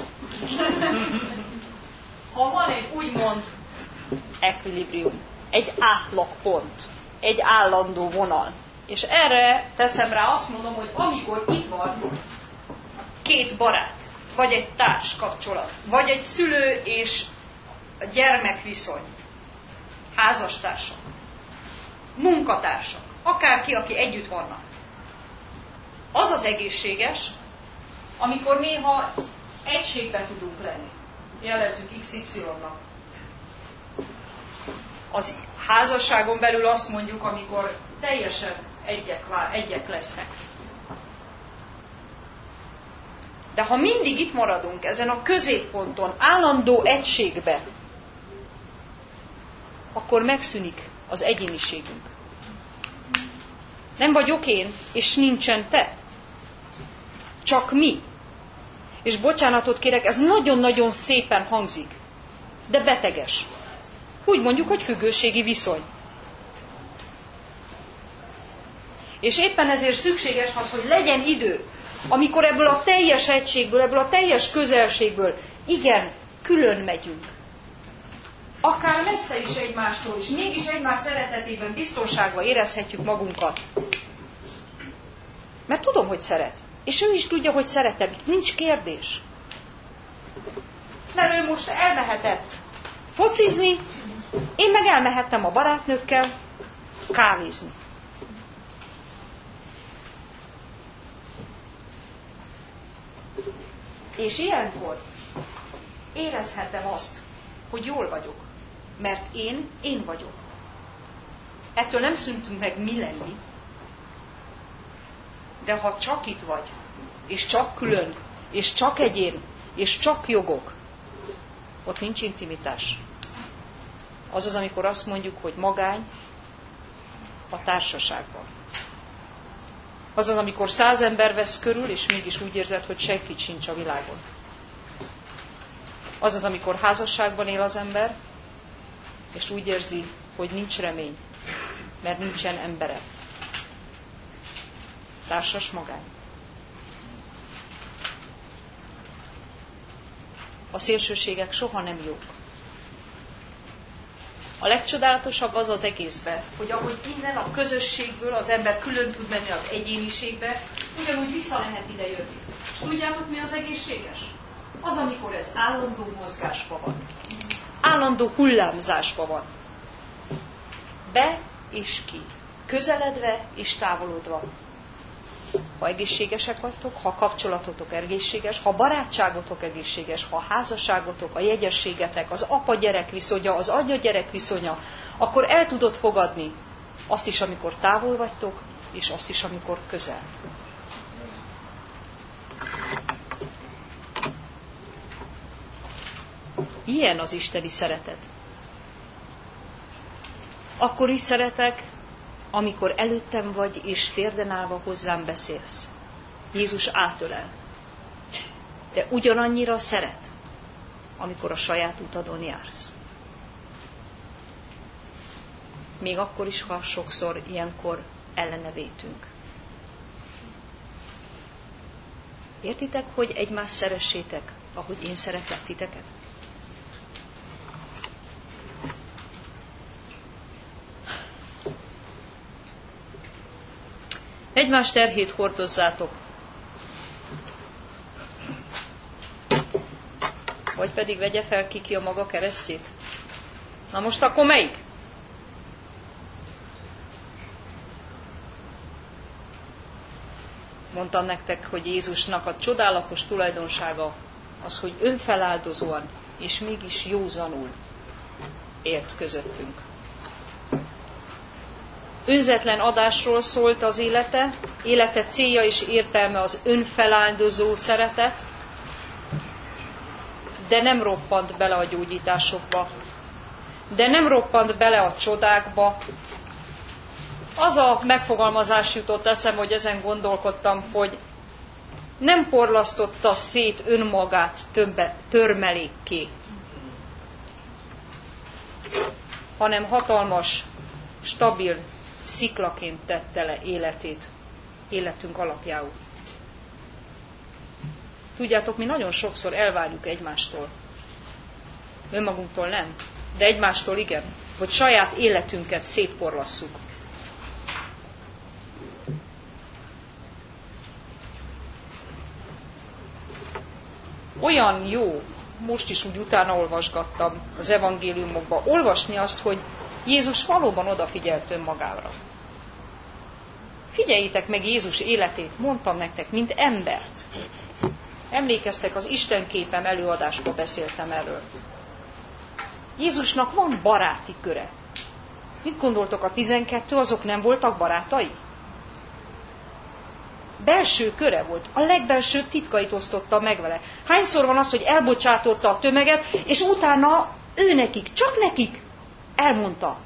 Speaker 1: Ha van egy úgymond equilibrium, egy átlagpont, egy állandó vonal, és erre teszem rá, azt mondom, hogy amikor itt van két barát, vagy egy társ kapcsolat, vagy egy szülő és gyermek viszony, házastársak, munkatársak, akárki, aki együtt vannak. Az az egészséges, amikor néha egységben tudunk lenni. Jelezzük iksz ipszilonnak. Az házasságon belül azt mondjuk, amikor teljesen egyek, egyek lesznek. De ha mindig itt maradunk ezen a középponton, állandó egységbe, akkor megszűnik az egyéniségünk. Nem vagyok én, és nincsen te. Csak mi. És bocsánatot kérek, ez nagyon-nagyon szépen hangzik, de beteges. Úgy mondjuk, hogy függőségi viszony. És éppen ezért szükséges az, hogy legyen idő, amikor ebből a teljes egységből, ebből a teljes közelségből, igen, külön megyünk. Akár messze is egymástól is, mégis egymás szeretetében biztonságban érezhetjük magunkat. Mert tudom, hogy szeret. És ő is tudja, hogy szeretem. Itt nincs kérdés. Mert ő most elmehetett focizni, én meg elmehettem a barátnőkkel kávézni. És ilyenkor érezhetem azt, hogy jól vagyok. Mert én, én vagyok. Ettől nem szűntünk meg mi lenni. De ha csak itt vagy, és csak külön, és csak egyén, és csak jogok, ott nincs intimitás. Az az, amikor azt mondjuk, hogy magány a társaságban. Az az, amikor száz ember vesz körül, és mégis úgy érzed, hogy senkit sincs a világon. Az az, amikor házasságban él az ember, és úgy érzi, hogy nincs remény, mert nincsen embere. Társas magány. A szélsőségek soha nem jók. A legcsodálatosabb az az egészben, hogy ahogy innen a közösségből az ember külön tud menni az egyéniségbe, ugyanúgy vissza lehet ide jönni. És tudjátok, mi az egészséges? Az, amikor ez állandó mozgásban van. Állandó hullámzásban van. Be és ki. Közeledve és távolodva. Ha egészségesek vagytok, ha kapcsolatotok egészséges, ha barátságotok egészséges, ha házasságotok, a jegyességetek, az apa-gyerek viszonya, az atya-gyerek viszonya, akkor el tudod fogadni azt is, amikor távol vagytok, és azt is, amikor közel. Ilyen az isteni szeretet. Akkor is szeretek, amikor előttem vagy, és térden állva hozzám beszélsz. Jézus átölel. De ugyanannyira szeret, amikor a saját utadon jársz. Még akkor is, ha sokszor ilyenkor ellene vétünk. Értitek, hogy egymást szeressétek, ahogy én szeretlek titeket? Egymás terhét hordozzátok. Vagy pedig vegye fel ki ki a maga keresztjét. Na most akkor melyik? Mondtam nektek, hogy Jézusnak a csodálatos tulajdonsága az, hogy önfeláldozóan és mégis józanul élt közöttünk. Önzetlen adásról szólt az élete, élete célja és értelme az önfeláldozó szeretet, de nem roppant bele a gyógyításokba, de nem roppant bele a csodákba. Az a megfogalmazás jutott eszembe, hogy ezen gondolkodtam, hogy nem porlasztotta szét önmagát többe, törmelékké, hanem hatalmas, stabil sziklaként tette le életét, életünk alapjául. Tudjátok, mi nagyon sokszor elvárjuk egymástól. Önmagunktól nem, de egymástól igen, hogy saját életünket szétporlasszuk. Olyan jó, most is úgy utána olvasgattam az evangéliumokba, olvasni azt, hogy Jézus valóban odafigyelt önmagára. Figyeljétek meg Jézus életét, mondtam nektek, mint embert. Emlékeztek, az Isten képem előadásban beszéltem erről. Jézusnak van baráti köre. Mit gondoltok, a tizenkettő azok nem voltak barátai? Belső köre volt. A legbelsőbb titkait osztotta meg vele. Hányszor van az, hogy elbocsátotta a tömeget, és utána ő nekik, csak nekik elmondta.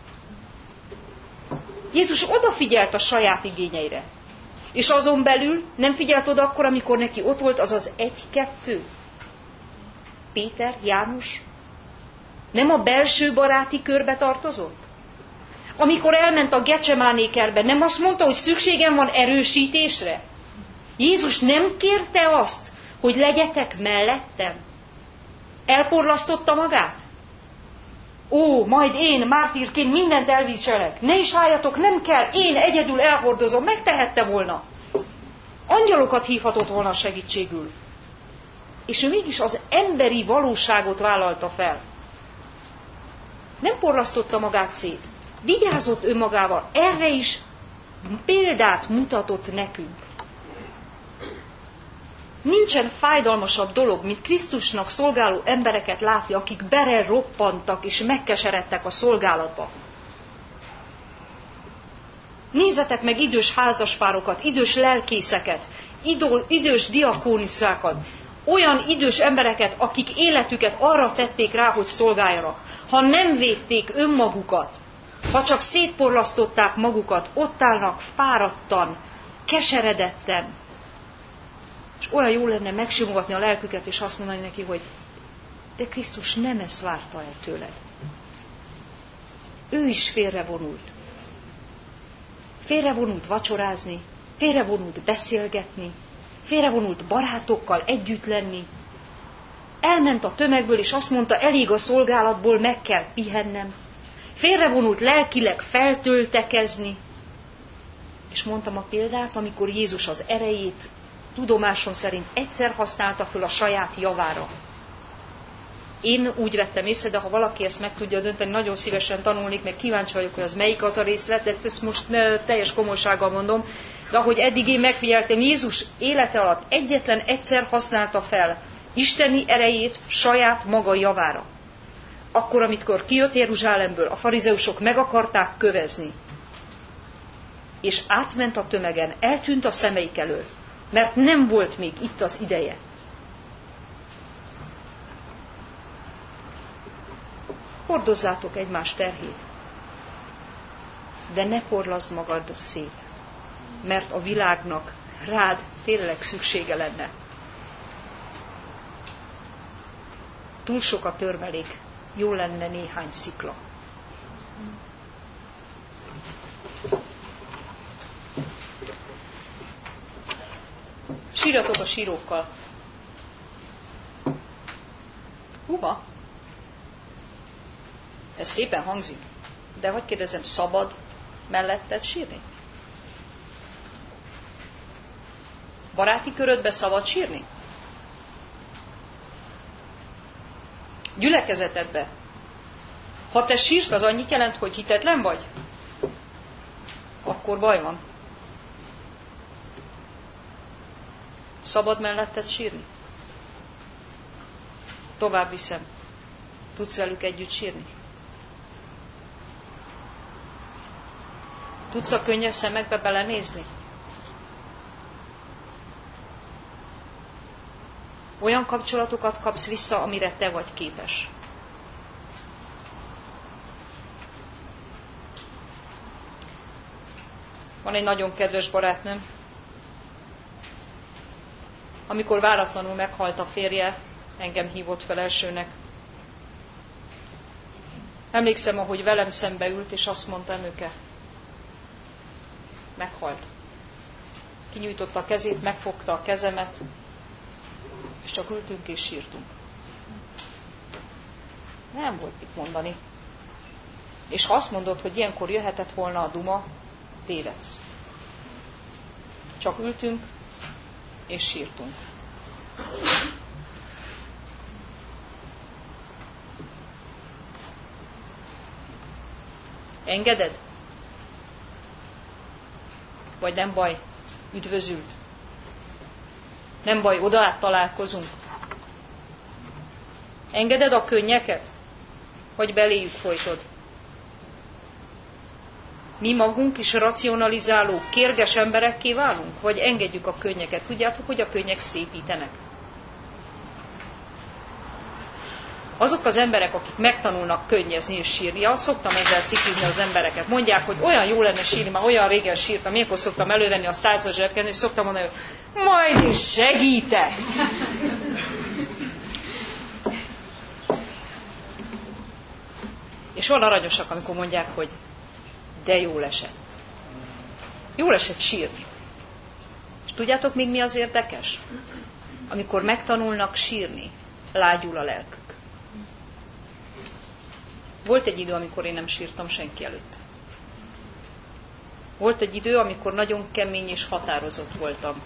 Speaker 1: Jézus odafigyelt a saját igényeire. És azon belül nem figyelt oda akkor, amikor neki ott volt az az egy-kettő. Péter, János. Nem a belső baráti körbe tartozott? Amikor elment a Gecsemáné kertbe, nem azt mondta, hogy szükségem van erősítésre? Jézus nem kérte azt, hogy legyetek mellettem? Elporlasztotta magát? Ó, majd én mártírként mindent elviselek. Ne is álljatok, nem kell, én egyedül elhordozom. Megtehette volna. Angyalokat hívhatott volna segítségül. És ő mégis az emberi valóságot vállalta fel. Nem porlasztotta magát szét. Vigyázott önmagával. Erre is példát mutatott nekünk. Nincsen fájdalmasabb dolog, mint Krisztusnak szolgáló embereket látni, akik bele roppantak és megkeseredtek a szolgálatba. Nézzetek meg idős házaspárokat, idős lelkészeket, idő, idős diakóniszákat, olyan idős embereket, akik életüket arra tették rá, hogy szolgáljanak. Ha nem védték önmagukat, ha csak szétporlasztották magukat, ott állnak fáradtan, keseredetten. És olyan jó lenne megsimogatni a lelküket, és azt mondani neki, hogy de Krisztus nem ezt várta el tőled. Ő is félrevonult. Félrevonult vacsorázni, félrevonult beszélgetni, félrevonult barátokkal együtt lenni. Elment a tömegből, és azt mondta, elég a szolgálatból, meg kell pihennem. Félrevonult lelkileg feltöltekezni. És mondtam a példát, amikor Jézus az erejét tudomásom szerint egyszer használta föl a saját javára. Én úgy vettem észre, de ha valaki ezt meg tudja dönteni, nagyon szívesen tanulnék, meg kíváncsi vagyok, hogy az melyik az a részlet, de ezt most teljes komolysággal mondom, de ahogy eddig én megfigyeltem, Jézus élete alatt egyetlen egyszer használta fel isteni erejét saját maga javára. Akkor, amikor kijött Jeruzsálemből, a farizeusok meg akarták kövezni, és átment a tömegen, eltűnt a szemeik elől, mert nem volt még itt az ideje. Hordozzátok egymás terhét, de ne porlaszd magad szét, mert a világnak rád tényleg szüksége lenne. Túl sok a törmelék, jó lenne néhány szikla. Sírjatok a sírókkal. Húha! Ez szépen hangzik, de hogy kérdezem, szabad melletted sírni? Baráti körödbe szabad sírni? Gyülekezetedbe. Ha te sírsz, az annyit jelent, hogy hitetlen vagy? Akkor baj van. Szabad melletted sírni? Tovább viszem. Tudsz velük együtt sírni? Tudsz a könnyes szemekbe belenézni? Olyan kapcsolatokat kapsz vissza, amire te vagy képes. Van egy nagyon kedves barátnőm, amikor váratlanul meghalt a férje, engem hívott fel elsőnek. Emlékszem, ahogy velem szembe ült, és azt mondta, Emőke, meghalt. Kinyújtotta a kezét, megfogta a kezemet, és csak ültünk és sírtunk. Nem volt mit mondani. És ha azt mondod, hogy ilyenkor jöhetett volna a duma, tévedsz. Csak ültünk és sírtunk. Engeded? Vagy nem baj, üdvözült. Nem baj, oda át találkozunk. Engeded a könnyeket? Vagy beléjük folytod? Mi magunk is racionalizáló, kérges emberekké válunk? Vagy engedjük a könnyeket? Tudjátok, hogy a könnyek szépítenek? Azok az emberek, akik megtanulnak könnyezni és sírni, azt szoktam ezzel cikizni az embereket. Mondják, hogy olyan jó lenne sírni, már olyan régen sírtam, ilyenkor szoktam elővenni a szálcos zsebkenőt, és szoktam mondani, hogy majd is segítek. És van aranyosak, amikor mondják, hogy de jól esett. Jól esett sírni. És tudjátok még mi az érdekes? Amikor megtanulnak sírni, lágyul a lelkük. Volt egy idő, amikor én nem sírtam senki előtt. Volt egy idő, amikor nagyon kemény és határozott voltam.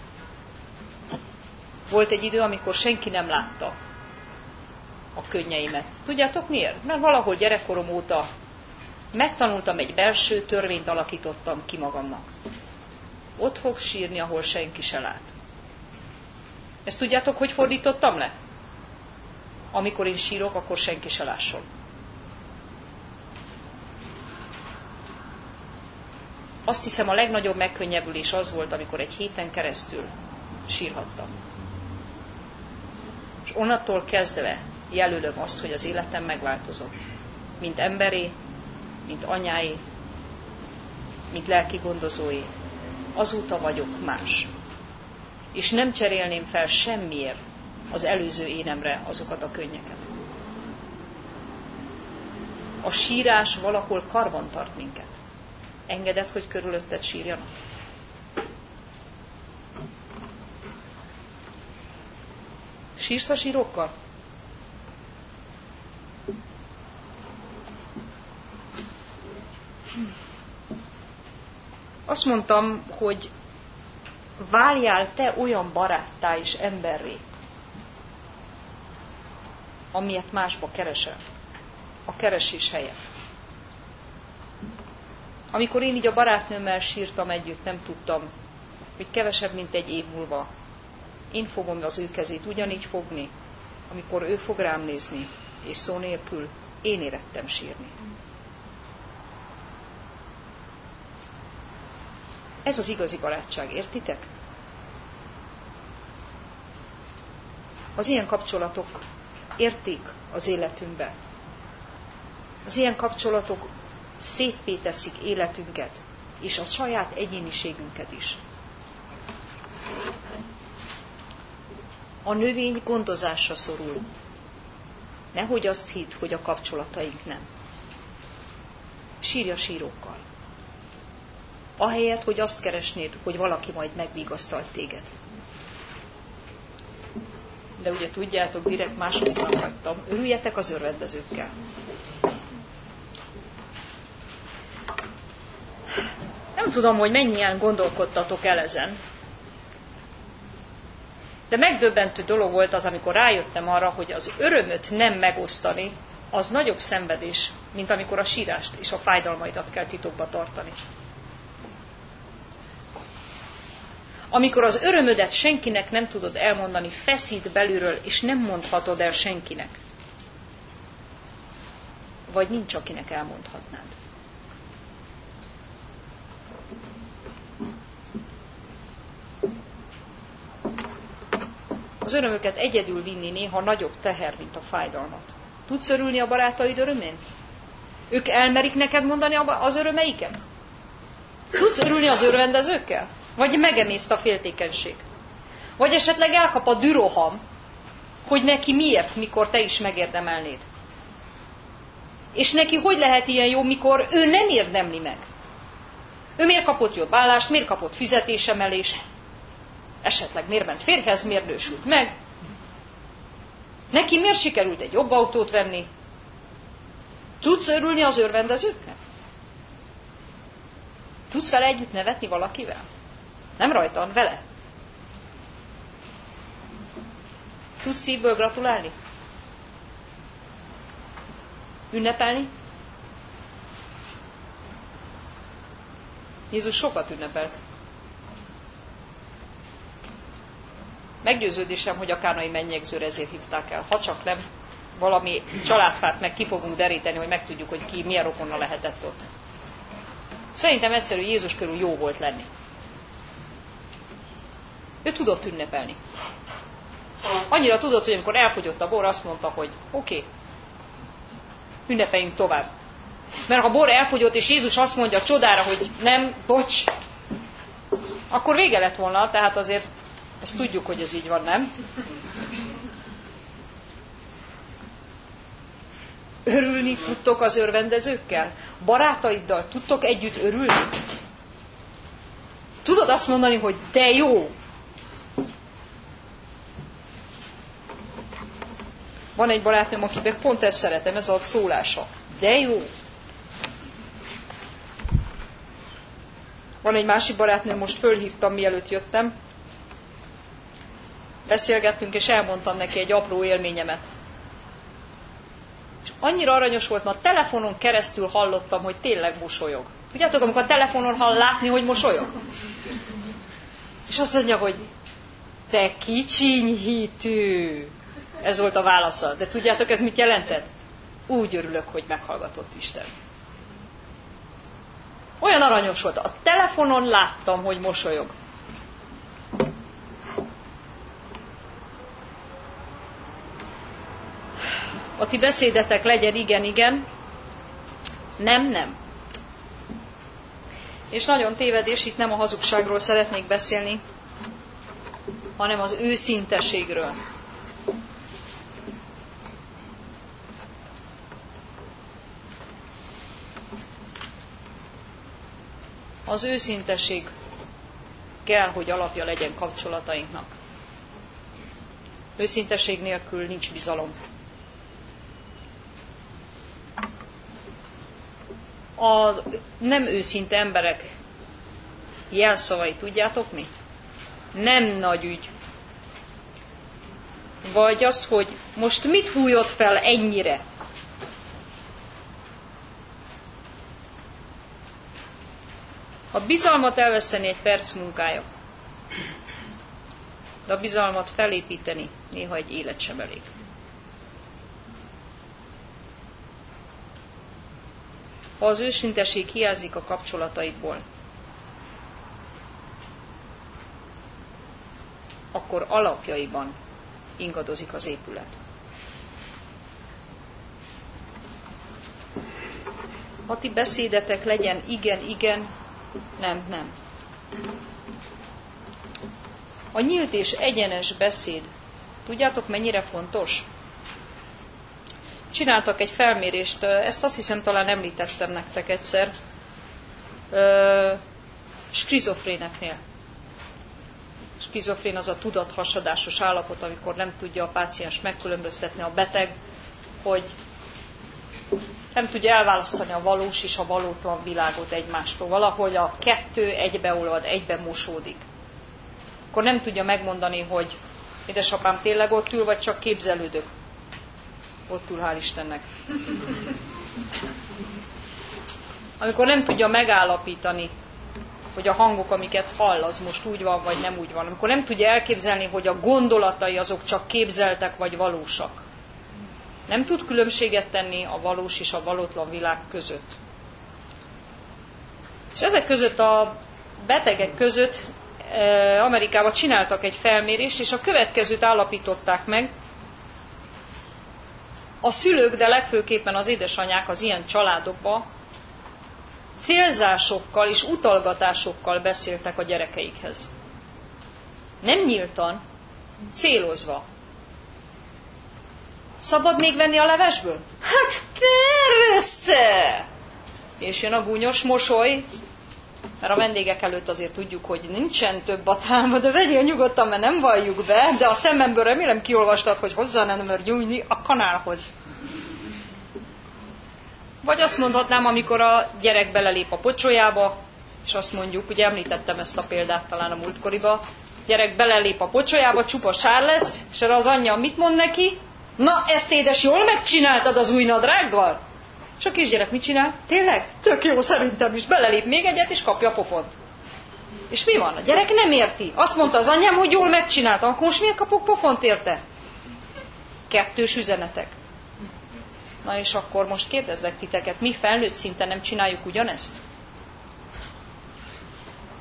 Speaker 1: Volt egy idő, amikor senki nem látta a könnyeimet. Tudjátok miért? Mert valahol gyerekkorom óta megtanultam, egy belső törvényt alakítottam ki magamnak. Ott fogsz sírni, ahol senki se lát. Ezt tudjátok, hogy fordítottam le? Amikor én sírok, akkor senki se lásson. Azt hiszem, a legnagyobb megkönnyebbülés az volt, amikor egy héten keresztül sírhattam. És onnantól kezdve jelölöm azt, hogy az életem megváltozott. Mint emberé, mint anyáé, mint lelki gondozóé. Azóta vagyok más. És nem cserélném fel semmiért az előző énemre azokat a könnyeket. A sírás valahol karban tart minket. Engeded, hogy körülötted sírjanak? Sírsz a sírokkal? Azt mondtam, hogy váljál te olyan baráttá és emberré, amilyet másba keresel. A keresés helye. Amikor én így a barátnőmmel sírtam együtt, nem tudtam, hogy kevesebb, mint egy év múlva én fogom az ő kezét ugyanígy fogni, amikor ő fog rám nézni, és szó nélkül én érettem sírni. Ez az igazi barátság, értitek? Az ilyen kapcsolatok érték az életünkben. Az ilyen kapcsolatok széppé teszik életünket, és a saját egyéniségünket is. A növény gondozásra szorul. Nehogy azt hidd, hogy a kapcsolataink nem. Sírj a sírókkal. Ahelyett, hogy azt keresnéd, hogy valaki majd megvigasztalt téged. De ugye tudjátok, direkt másodiknak hagytam. Örüljetek az örvendezőkkel. Nem tudom, hogy mennyien gondolkodtatok el ezen. De megdöbbentő dolog volt az, amikor rájöttem arra, hogy az örömöt nem megosztani, az nagyobb szenvedés, mint amikor a sírást és a fájdalmaidat kell titokba tartani. Amikor az örömödet senkinek nem tudod elmondani, feszít belülről, és nem mondhatod el senkinek. Vagy nincs, akinek elmondhatnád. Az örömöket egyedül vinni néha nagyobb teher, mint a fájdalmat. Tudsz örülni a barátaid örömén? Ők elmerik neked mondani az örömeiket? Tudsz örülni az örvendezőkkel? Vagy megemészt a féltékenység? Vagy esetleg elkap a düroham, hogy neki miért, mikor te is megérdemelnéd? És neki hogy lehet ilyen jó, mikor ő nem érdemli meg? Ő miért kapott jobb állást, miért kapott fizetésemelést? Esetleg miért ment férjhez, miért nősült meg? Neki miért sikerült egy jobb autót venni? Tudsz örülni az örvendezőknek? Tudsz vele együtt nevetni valakivel? Nem rajtan, vele. Tudsz szívből gratulálni? Ünnepelni? Jézus sokat ünnepelt. Meggyőződésem, hogy a kánai mennyegzőre ezért hívták el. Ha csak nem, valami családfát meg ki fogunk deríteni, hogy megtudjuk, hogy ki milyen rokonna lehetett ott. Szerintem egyszerű Jézus körül jó volt lenni. Ő tudott ünnepelni. Annyira tudott, hogy amikor elfogyott a bor, azt mondta, hogy oké, okay, ünnepeljünk tovább. Mert ha a bor elfogyott, és Jézus azt mondja csodára, hogy nem, bocs, akkor vége lett volna, tehát azért ezt tudjuk, hogy ez így van, nem? Örülni tudtok az örvendezőkkel? Barátaiddal tudtok együtt örülni? Tudod azt mondani, hogy de jó? Van egy barátnőm, akiben pont ezt szeretem, ez a szólása. De jó. Van egy másik barátnőm, most fölhívtam, mielőtt jöttem. Beszélgettünk, és elmondtam neki egy apró élményemet. És annyira aranyos volt, mert a telefonon keresztül hallottam, hogy tényleg mosolyog. Tudjátok, amikor a telefonon hall látni, hogy mosolyog? És azt mondja, hogy te kicsinyhitű. Ez volt a válasza. De tudjátok, ez mit jelentett? Úgy örülök, hogy meghallgatott Isten. Olyan aranyos volt. A telefonon láttam, hogy mosolyog. A ti beszédetek legyen igen, igen, nem, nem. És nagyon tévedés, itt nem a hazugságról szeretnék beszélni, hanem az őszinteségről. Az őszinteség kell, hogy alapja legyen kapcsolatainknak. Őszinteség nélkül nincs bizalom. A nem őszinte emberek jelszavai, tudjátok mi? Nem nagy ügy. Vagy az, hogy most mit fújott fel ennyire? A bizalmat elveszteni egy perc munkája. De a bizalmat felépíteni néha egy élet sem elég. Ha az őszinteség hiányzik a kapcsolataidból, akkor alapjaiban ingadozik az épület. Ha ti beszédetek legyen igen, igen, nem, nem. A nyílt és egyenes beszéd, tudjátok mennyire fontos? Csináltak egy felmérést, ezt azt hiszem talán említettem nektek egyszer, skizofréneknél. Skizofrén az a tudathasadásos állapot, amikor nem tudja a páciens megkülönböztetni a beteg, hogy nem tudja elválasztani a valós és a valótlan világot egymástól. Valahogy a kettő egybeolvad, egybe mosódik. Akkor nem tudja megmondani, hogy édesapám tényleg ott ül, vagy csak képzelődök. Ott ül, hál' Istennek. Amikor nem tudja megállapítani, hogy a hangok, amiket hall, az most úgy van, vagy nem úgy van. Amikor nem tudja elképzelni, hogy a gondolatai azok csak képzeltek, vagy valósak. Nem tud különbséget tenni a valós és a valótlan világ között. És ezek között a betegek között Amerikában csináltak egy felmérést, és a következőt állapították meg. A szülők, de legfőképpen az édesanyák az ilyen családokban célzásokkal és utalgatásokkal beszéltek a gyerekeikhez. Nem nyíltan, célozva. Szabad még venni a levesből? Hát persze! És jön a gúnyos mosoly, mert a vendégek előtt azért tudjuk, hogy nincsen több a tálma, de vegyél nyugodtan, mert nem valljuk be, de a szememből remélem kiolvastad, hogy hozzá nem mer nyújni a kanálhoz. Vagy azt mondhatnám, amikor a gyerek belelép a pocsolyába, és azt mondjuk, ugye említettem ezt a példát talán a múltkoriba, gyerek belelép a pocsolyába, csupa sár lesz, és erre az anyja mit mond neki? Na, ezt édes, jól megcsináltad az új nadrággal? És a kisgyerek mit csinál? Tényleg? Tök jó, szerintem is. Belelép még egyet, és kapja a pofont. És mi van? A gyerek nem érti. Azt mondta az anyám, hogy jól megcsináltam. Akkor most miért kapok pofont érte? Kettős üzenetek. Na és akkor most kérdezlek titeket, mi felnőtt szinten nem csináljuk ugyanezt?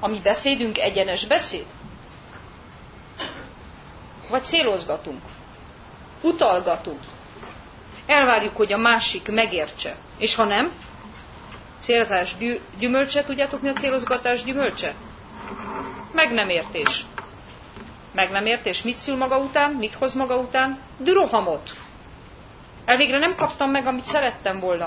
Speaker 1: A mi beszédünk egyenes beszéd? Vagy célozgatunk? Utalgatunk? Elvárjuk, hogy a másik megértse. És ha nem, célzás gyümölcse, tudjátok mi a célozgatás gyümölcse? Meg nem értés. Meg nem értés mit szül maga után, mit hoz maga után? Dürohamot. Elvégre nem kaptam meg, amit szerettem volna.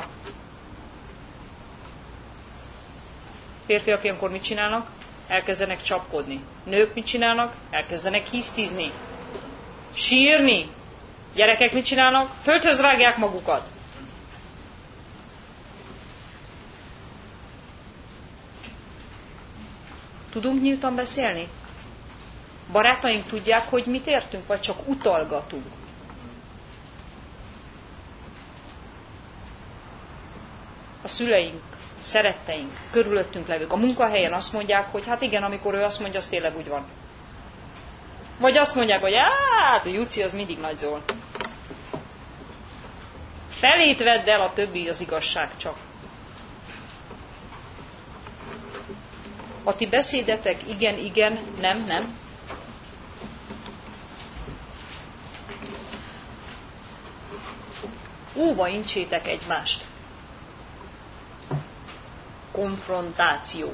Speaker 1: Férfiak ilyenkor mit csinálnak? Elkezdenek csapkodni. Nők mit csinálnak? Elkezdenek hisztizni. Sírni. Gyerekek mit csinálnak? Földhöz vágják magukat. Tudunk nyíltan beszélni? Barátaink tudják, hogy mit értünk, vagy csak utalgatunk? A szüleink, szeretteink, körülöttünk levők, a munkahelyen azt mondják, hogy hát igen, amikor ő azt mondja, az tényleg úgy van. Vagy azt mondják, hogy hát a Juci az mindig nagy zól. Felét vedd el, a többi az igazság csak. A ti beszédetek igen, igen, nem, nem. Óva incsétek egymást. Konfrontáció.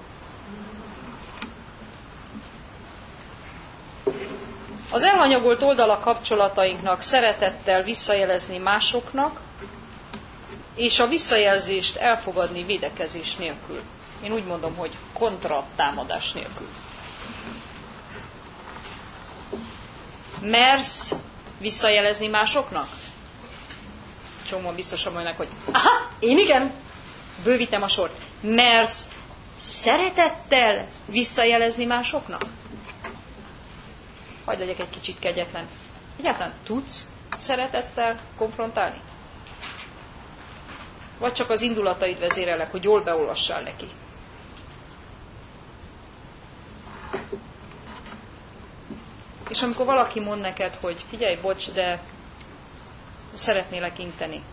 Speaker 1: Az elhanyagolt oldala kapcsolatainknak szeretettel visszajelezni másoknak, és a visszajelzést elfogadni védekezés nélkül. Én úgy mondom, hogy kontratámadás nélkül. Mersz visszajelezni másoknak? Csomóan biztosan mondják, hogy aha, én igen, bővítem a sort. Mersz szeretettel visszajelezni másoknak? Hadd legyek egy kicsit kegyetlen. Egyáltalán tudsz szeretettel konfrontálni? Vagy csak az indulataid vezérelnek, hogy jól beolvassál neki? És amikor valaki mond neked, hogy figyelj, bocs, de szeretnélek inteni.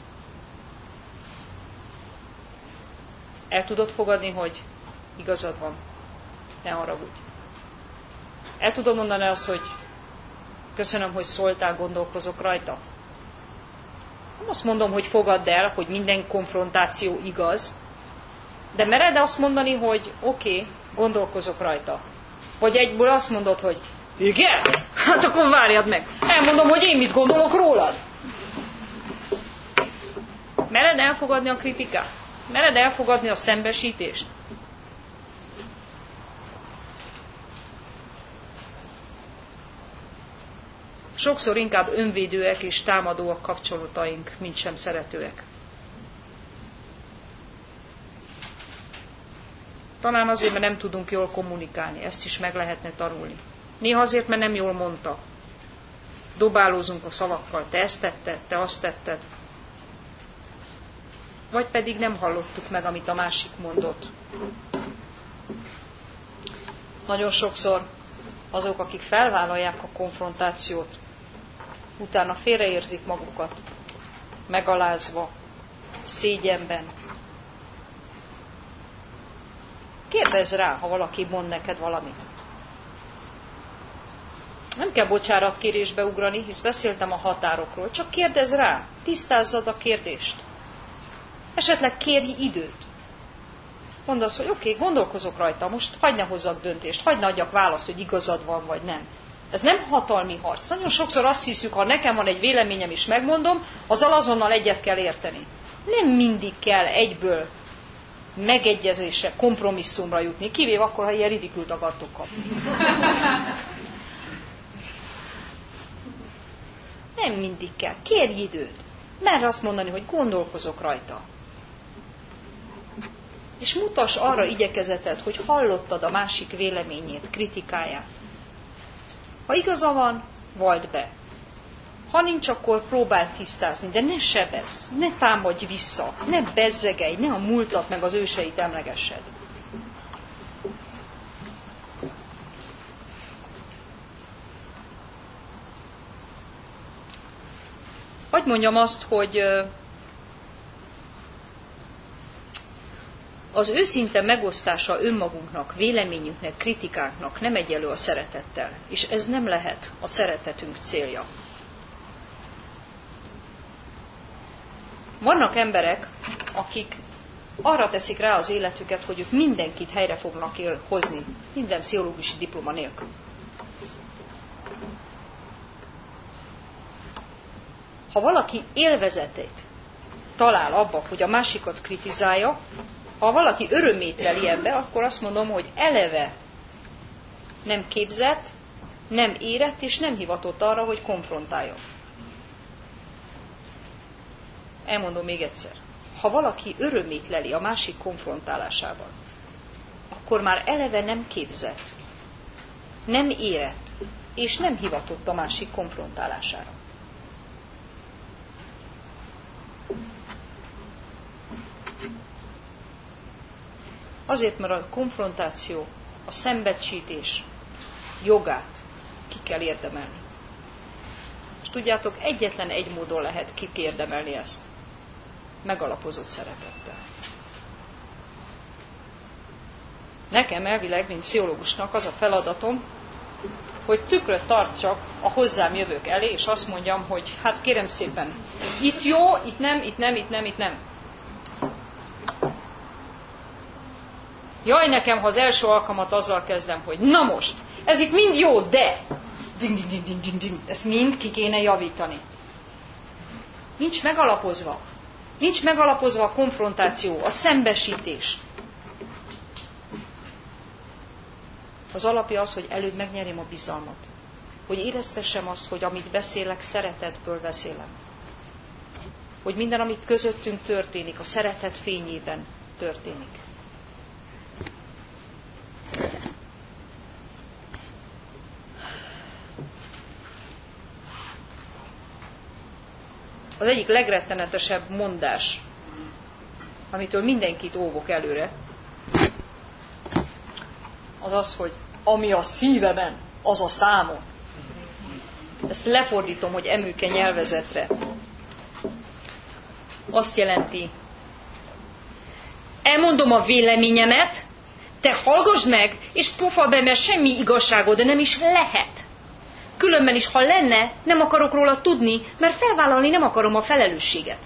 Speaker 1: El tudod fogadni, hogy igazad van? Ne haragudj. El tudod mondani azt, hogy köszönöm, hogy szóltál, gondolkozok rajta? Nem azt mondom, hogy fogadd el, hogy minden konfrontáció igaz, de mered azt mondani, hogy oké, okay, gondolkozok rajta. Vagy egyből azt mondod, hogy igen? Hát akkor várjad meg. Elmondom, hogy én mit gondolok rólad. Mered elfogadni a kritikát? Mered elfogadni a szembesítést? Sokszor inkább önvédőek és támadóak kapcsolataink, mint sem szeretőek. Talán azért, mert nem tudunk jól kommunikálni, ezt is meg lehetne tanulni. Néha azért, mert nem jól mondta. Dobálózunk a szavakkal, te ezt tetted, te azt tetted. Vagy pedig nem hallottuk meg, amit a másik mondott. Nagyon sokszor azok, akik felvállalják a konfrontációt, utána félreérzik magukat, megalázva, szégyenben. Kérdezz rá, ha valaki mond neked valamit. Nem kell bocsánatkérésbe ugrani, hisz beszéltem a határokról. Csak kérdezz rá, tisztázzad a kérdést. Esetleg kérj időt. Mondd azt, hogy oké, okay, gondolkozok rajta, most hagyd ne hozzak döntést, hagyd ne adjak választ, hogy igazad van, vagy nem. Ez nem hatalmi harc. Nagyon sokszor azt hiszük, ha nekem van egy véleményem és megmondom, azzal azonnal egyet kell érteni. Nem mindig kell egyből megegyezésre, kompromisszumra jutni, kivéve akkor, ha ilyen ridikült akartok kapni. Nem mindig kell. Kérj időt. Merre azt mondani, hogy gondolkozok rajta. És mutass arra igyekezetet, hogy hallottad a másik véleményét, kritikáját. Ha igaza van, valld be. Ha nincs, akkor próbálj tisztázni, de ne sebezz, ne támadj vissza, ne bezzegelj, ne a múltat meg az őseit emlegessed. Hadd mondjam azt, hogy Az őszinte megosztása önmagunknak, véleményünknek, kritikánknak nem egyenlő a szeretettel, és ez nem lehet a szeretetünk célja. Vannak emberek, akik arra teszik rá az életüket, hogy ők mindenkit helyre fognak él, hozni, minden pszichológusi diploma nélkül. Ha valaki élvezetét talál abba, hogy a másikat kritizálja, ha valaki örömét leli ebbe, akkor azt mondom, hogy eleve nem képzett, nem érett és nem hivatott arra, hogy konfrontáljon. Elmondom még egyszer. Ha valaki örömét leli a másik konfrontálásával, akkor már eleve nem képzett, nem érett és nem hivatott a másik konfrontálására. Azért, mert a konfrontáció, a szembecsítés jogát ki kell érdemelni. És tudjátok, egyetlen egy módon lehet kikérdemelni ezt. Megalapozott szeretettel. Nekem elvileg, mint pszichológusnak az a feladatom, hogy tükröt tartsak a hozzám jövők elé, és azt mondjam, hogy hát kérem szépen, itt jó, itt nem, itt nem, itt nem, itt nem. Jaj nekem, ha az első alkalmat azzal kezdem, hogy na most, ez itt mind jó, de ding, ding, ding, ding, ding, ding. Ezt mind ki kéne javítani. Nincs megalapozva. Nincs megalapozva a konfrontáció, a szembesítés. Az alapja az, hogy előbb megnyerjem a bizalmat. Hogy éreztessem azt, hogy amit beszélek, szeretetből beszélem. Hogy minden, amit közöttünk történik, a szeretet fényében történik. Az egyik legrettenetesebb mondás, amitől mindenkit óvok előre, az az, hogy ami a szívemen, az a számon. Ezt lefordítom, hogy emőke nyelvezetre. Azt jelenti, elmondom a véleményemet, te hallgass meg, és pofa be, mert semmi igazságod, de nem is lehet. Különben is, ha lenne, nem akarok róla tudni, mert felvállalni nem akarom a felelősséget.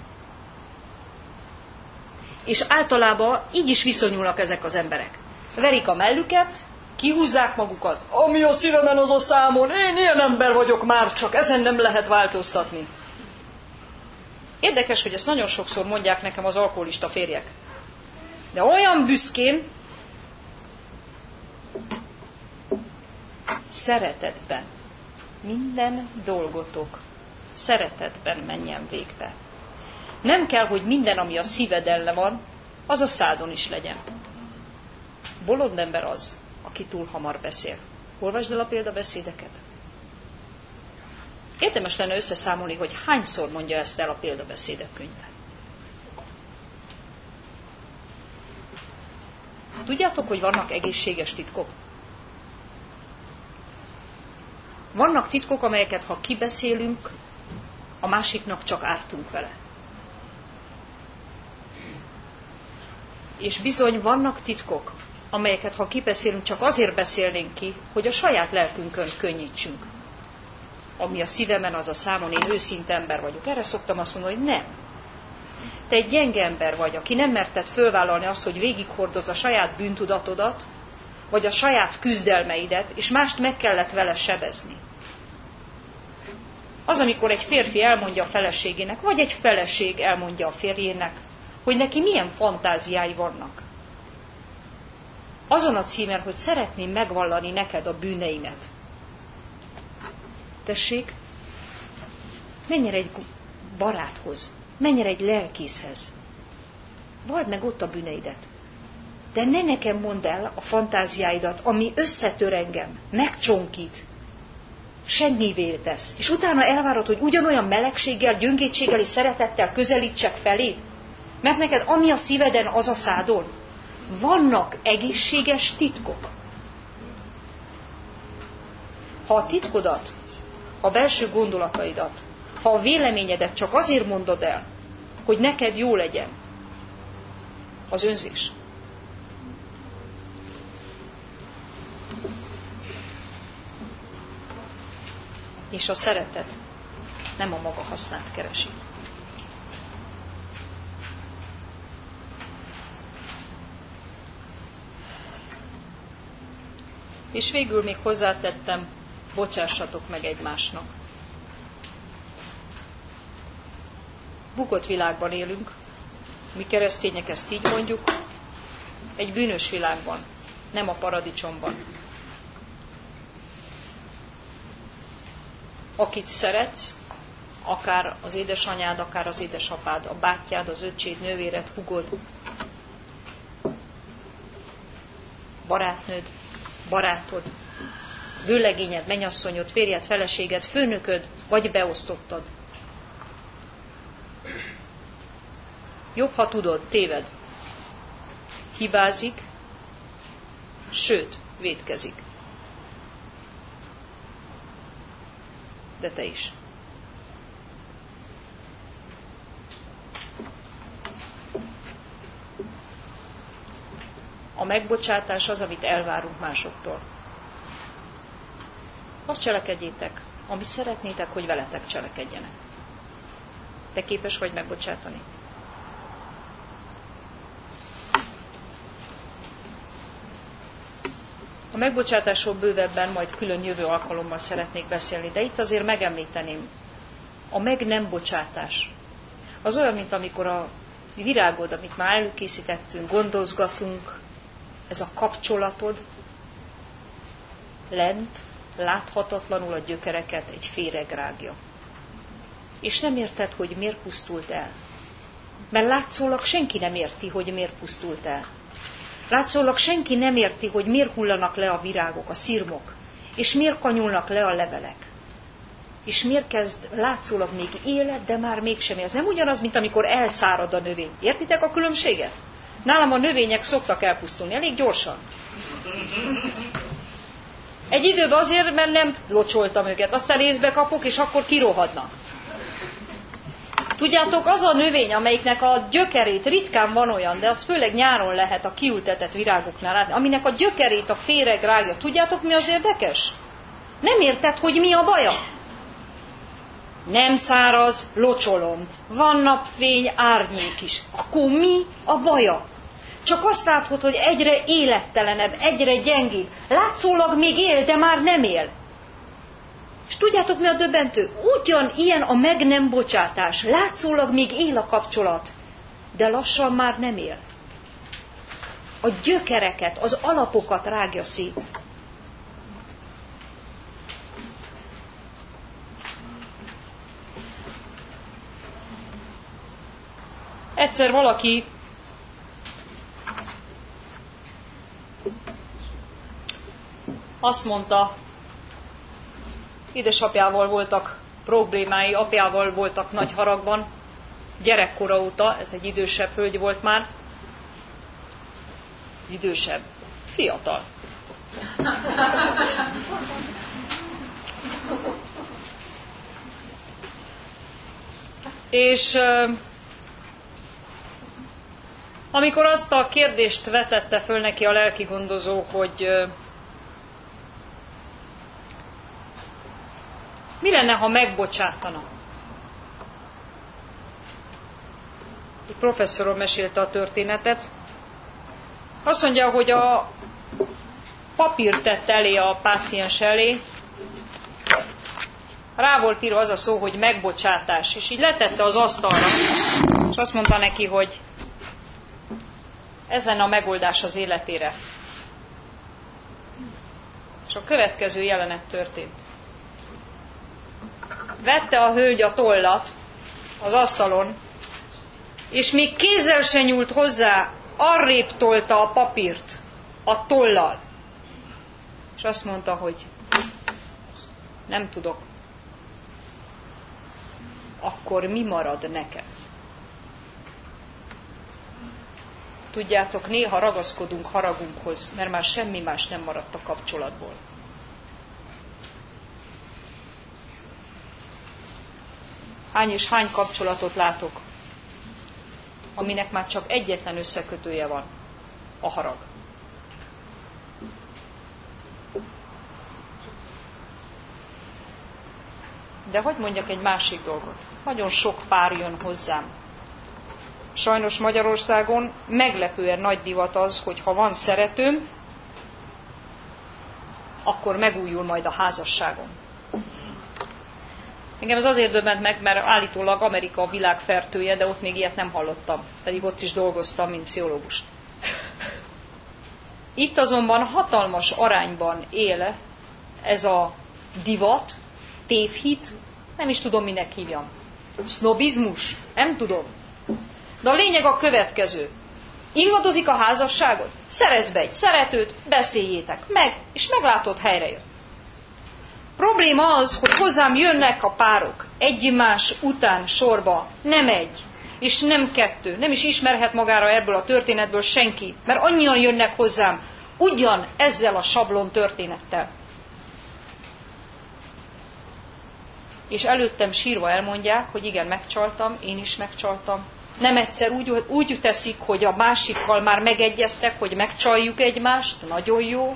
Speaker 1: És általában így is viszonyulnak ezek az emberek. Verik a mellüket, kihúzzák magukat, ami a szívemen, az a számon, én ilyen ember vagyok már, csak ezen nem lehet változtatni. Érdekes, hogy ezt nagyon sokszor mondják nekem az alkoholista férjek. De olyan büszkén, szeretetben, minden dolgotok szeretetben menjen végbe. Nem kell, hogy minden, ami a szíved ellen van, az a szádon is legyen. Bolond ember az, aki túl hamar beszél. Olvasd el a példabeszédeket. Érdemes lenne összeszámolni, hogy hányszor mondja ezt el a példabeszédek könyve. Tudjátok, hogy vannak egészséges titkok? Vannak titkok, amelyeket ha kibeszélünk, a másiknak csak ártunk vele. És bizony vannak titkok, amelyeket ha kibeszélünk, csak azért beszélnénk ki, hogy a saját lelkünkön könnyítsünk. Ami a szívemen, az a számon, én őszinte ember vagyok. Erre szoktam azt mondani, hogy nem. Te egy gyenge ember vagy, aki nem merted fölvállalni azt, hogy végighordoz a saját bűntudatodat, vagy a saját küzdelmeidet, és mást meg kellett vele sebezni. Az, amikor egy férfi elmondja a feleségének, vagy egy feleség elmondja a férjének, hogy neki milyen fantáziái vannak. Azon a címen, hogy szeretném megvallani neked a bűneimet. Tessék, menj el egy baráthoz, menj el egy lelkészhez. Vald meg ott a bűneidet. De ne nekem mondd el a fantáziáidat, ami összetör engem, megcsonkít, semmivé tesz. És utána elvárod, hogy ugyanolyan melegséggel, gyöngétséggel és szeretettel közelítsek feléd. Mert neked ami a szíveden, az a szádon. Vannak egészséges titkok. Ha a titkodat, a belső gondolataidat, ha a véleményedet csak azért mondod el, hogy neked jó legyen, az önzés. És a szeretet nem a maga hasznát keresi. És végül még hozzátettem, bocsássatok meg egymásnak. Bukott világban élünk, mi keresztények ezt így mondjuk, egy bűnös világban, nem a paradicsomban. Akit szeretsz, akár az édesanyád, akár az édesapád, a bátyád, az öccséd, nővéred, hugod, barátnőd, barátod, vőlegényed, mennyasszonyod, férjed, feleséged, főnököd, vagy beosztottad. Jobb, ha tudod, téved. Hibázik, sőt, vétkezik. De te is. A megbocsátás az, amit elvárunk másoktól. Azt cselekedjétek, amit szeretnétek, hogy veletek cselekedjenek. Te képes vagy megbocsátani? A megbocsátásról bővebben majd külön jövő alkalommal szeretnék beszélni, de itt azért megemlíteném. A meg nem bocsátás. Az olyan, mint amikor a virágod, amit már előkészítettünk, gondozgatunk, ez a kapcsolatod lent, láthatatlanul a gyökereket egy féreg rágja. És nem érted, hogy miért pusztult el. Mert látszólag senki nem érti, hogy miért pusztult el. Látszólag senki nem érti, hogy miért hullanak le a virágok, a szirmok, és miért kanyulnak le a levelek. És miért kezd látszólag még élet, de már mégsem él. Ez nem ugyanaz, mint amikor elszárad a növény. Értitek a különbséget? Nálam a növények szoktak elpusztulni, elég gyorsan. Egy időben azért, mert nem locsoltam őket, aztán észbe kapok, és akkor kirohadnak. Tudjátok, az a növény, amelyiknek a gyökerét, ritkán van olyan, de az főleg nyáron lehet a kiültetett virágoknál látni, aminek a gyökerét a féreg rágja. Tudjátok, mi az érdekes? Nem érted, hogy mi a baja? Nem száraz, locsolom. Van napfény, árnyék is. Akkor mi a baja? Csak azt látod, hogy egyre élettelenebb, egyre gyengébb. Látszólag még él, de már nem él. És tudjátok, mi a döbbentő? Ugyan ilyen a meg nem bocsátás. Látszólag még él a kapcsolat, de lassan már nem él. A gyökereket, az alapokat rágja szét. Egyszer valaki azt mondta, édesapjával voltak problémái, apjával voltak nagy haragban, gyerekkora óta, ez egy idősebb hölgy volt már, idősebb, fiatal. És amikor azt a kérdést vetette föl neki a lelkigondozó, hogy mi lenne, ha megbocsátana? Egy professzorom mesélte a történetet. Azt mondja, hogy a papír tett elé a páciens elé, rá volt írva az a szó, hogy megbocsátás, és így letette az asztalra, és azt mondta neki, hogy ez lenne a megoldás az életére. És a következő jelenet történt. Vette a hölgy a tollat az asztalon, és még kézzel se nyúlt hozzá, arrébb tolta a papírt a tollal. És azt mondta, hogy nem tudok. Akkor mi marad nekem? Tudjátok, néha ragaszkodunk haragunkhoz, mert már semmi más nem maradt a kapcsolatból. Hány és hány kapcsolatot látok, aminek már csak egyetlen összekötője van, a harag. De hogy mondjak egy másik dolgot. Nagyon sok pár jön hozzám. Sajnos Magyarországon meglepően nagy divat az, hogy ha van szeretőm, akkor megújul majd a házasságom. Engem ez azért döbbent meg, mert állítólag Amerika a világ fertője, de ott még ilyet nem hallottam. Pedig ott is dolgoztam, mint pszichológus. Itt azonban hatalmas arányban él ez a divat, tévhit, nem is tudom, minek hívjam. Sznobizmus, nem tudom. De a lényeg a következő. Ingadozik a házasságot? Szerezz be egy szeretőt, beszéljétek meg, és meglátod, helyre jön. Probléma az, hogy hozzám jönnek a párok egymás után sorba, nem egy, és nem kettő, nem is ismerhet magára ebből a történetből senki, mert annyian jönnek hozzám, ugyan ezzel a sablon történettel. És előttem sírva elmondják, hogy igen, megcsaltam, én is megcsaltam. Nem egyszer úgy, úgy teszik, hogy a másikkal már megegyeztek, hogy megcsaljuk egymást, nagyon jó.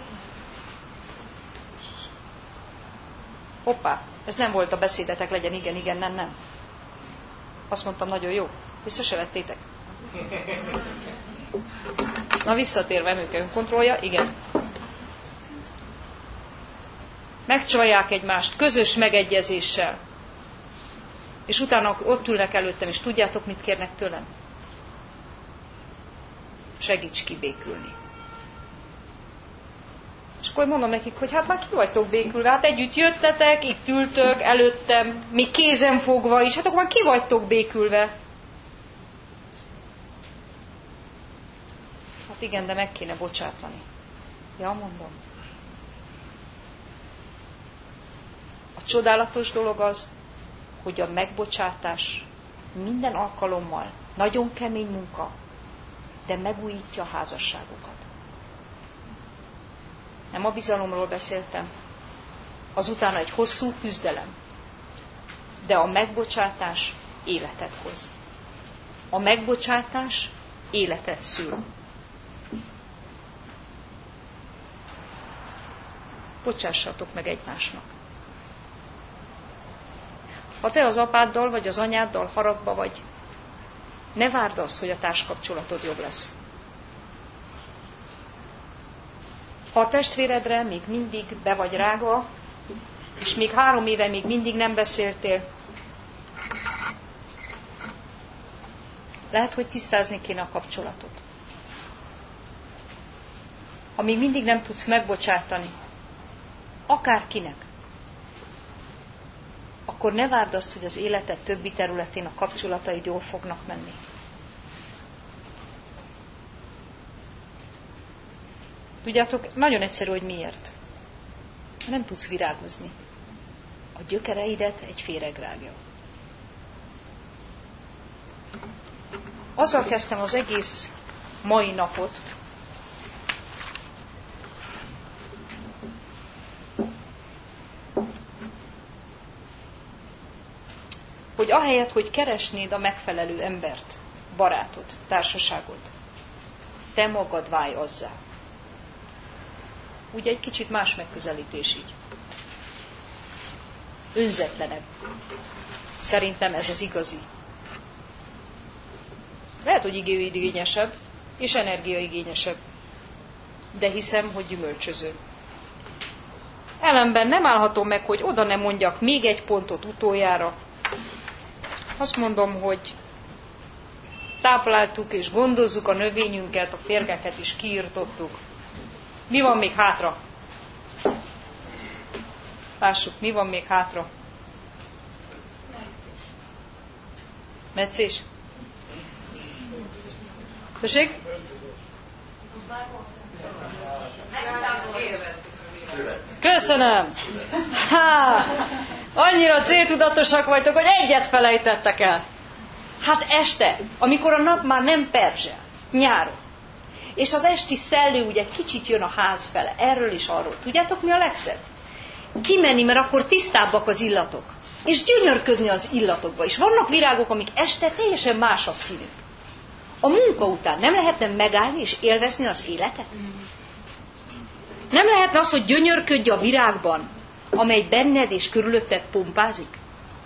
Speaker 1: Hoppá, ez nem volt a beszédetek, legyen igen, igen, nem, nem. Azt mondtam, nagyon jó. Vissza se vettétek. Na visszatérve, emőke önkontrollja, igen. Megcsalják egymást közös megegyezéssel. És utána ott ülnek előttem, és tudjátok, mit kérnek tőlem? Segíts kibékülni. És akkor mondom nekik, hogy hát már ki vagytok békülve, hát együtt jöttetek, itt ültök, előttem, még kézen fogva is, hát akkor már ki vagytok békülve. Hát igen, de meg kéne bocsátani. Ja, mondom. A csodálatos dolog az, hogy a megbocsátás minden alkalommal nagyon kemény munka, de megújítja a házasságokat. Nem a bizalomról beszéltem. Azután egy hosszú küzdelem. De a megbocsátás életet hoz. A megbocsátás életet szül. Bocsássatok meg egymásnak. Ha te az apáddal vagy az anyáddal haragba vagy, ne várd azt, hogy a társkapcsolatod jobb lesz. Ha a testvéredre még mindig be vagy rágva, és még három éve még mindig nem beszéltél, lehet, hogy tisztázni kéne a kapcsolatot. Ha még mindig nem tudsz megbocsátani, akárkinek, akkor ne várd azt, hogy az életed többi területén a kapcsolataid jól fognak menni. Tudjátok, nagyon egyszerű, hogy miért. Nem tudsz virágozni. A gyökereidet egy féreg rágja. Azzal kezdtem az egész mai napot, hogy ahelyett, hogy keresnéd a megfelelő embert, barátot, társaságot, te magad válj azzá. Ugye egy kicsit más megközelítés így. Önzetlenebb. Szerintem ez az igazi. Lehet, hogy igényesebb, és energiaigényesebb. De hiszem, hogy gyümölcsöző. Ellenben nem állhatom meg, hogy oda nem mondjak még egy pontot utoljára. Azt mondom, hogy tápláltuk és gondozzuk a növényünket, a férgeket is kiirtottuk. Mi van még hátra? Lássuk, mi van még hátra? Metszés? Tessék? Köszönöm! Há, annyira céltudatosak vagytok, hogy egyet felejtettek el. Hát este, amikor a nap már nem perzsel, nyáron, és az esti szellő ugye kicsit jön a ház fele, erről is arról. Tudjátok, mi a legszebb? Kimenni, mert akkor tisztábbak az illatok. És gyönyörködni az illatokba. És vannak virágok, amik este teljesen más a színük. A munka után nem lehetne megállni és élvezni az életet? Nem lehetne az, hogy gyönyörködj a virágban, amely benned és körülötted pompázik?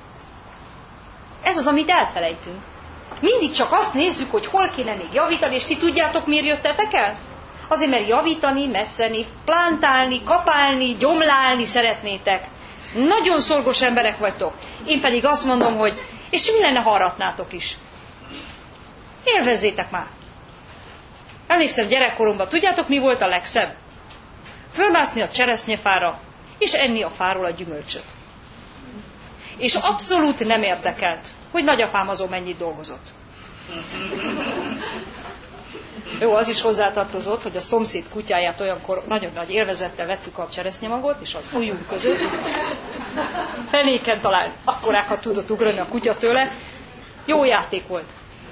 Speaker 1: Ez az, amit elfelejtünk. Mindig csak azt nézzük, hogy hol kéne még javítani, és ti tudjátok, miért jöttetek el? Azért, mert javítani, metszeni, plántálni, kapálni, gyomlálni szeretnétek. Nagyon szorgos emberek vagytok. Én pedig azt mondom, hogy és mi lenne, ha aratnátok is? Élvezzétek már! Emlékszem gyerekkoromban, tudjátok, mi volt a legszebb? Fölmászni a cseresznyefára, és enni a fáról a gyümölcsöt. És abszolút nem érdekelt, hogy nagyapám azon mennyit dolgozott. Jó, az is hozzátartozott, hogy a szomszéd kutyáját olyankor nagyon nagy élvezettel vettük a cseresznyemagot, és az ujjunk között fenéken talán akkorákat tudott ugrani a kutya tőle. Jó játék volt.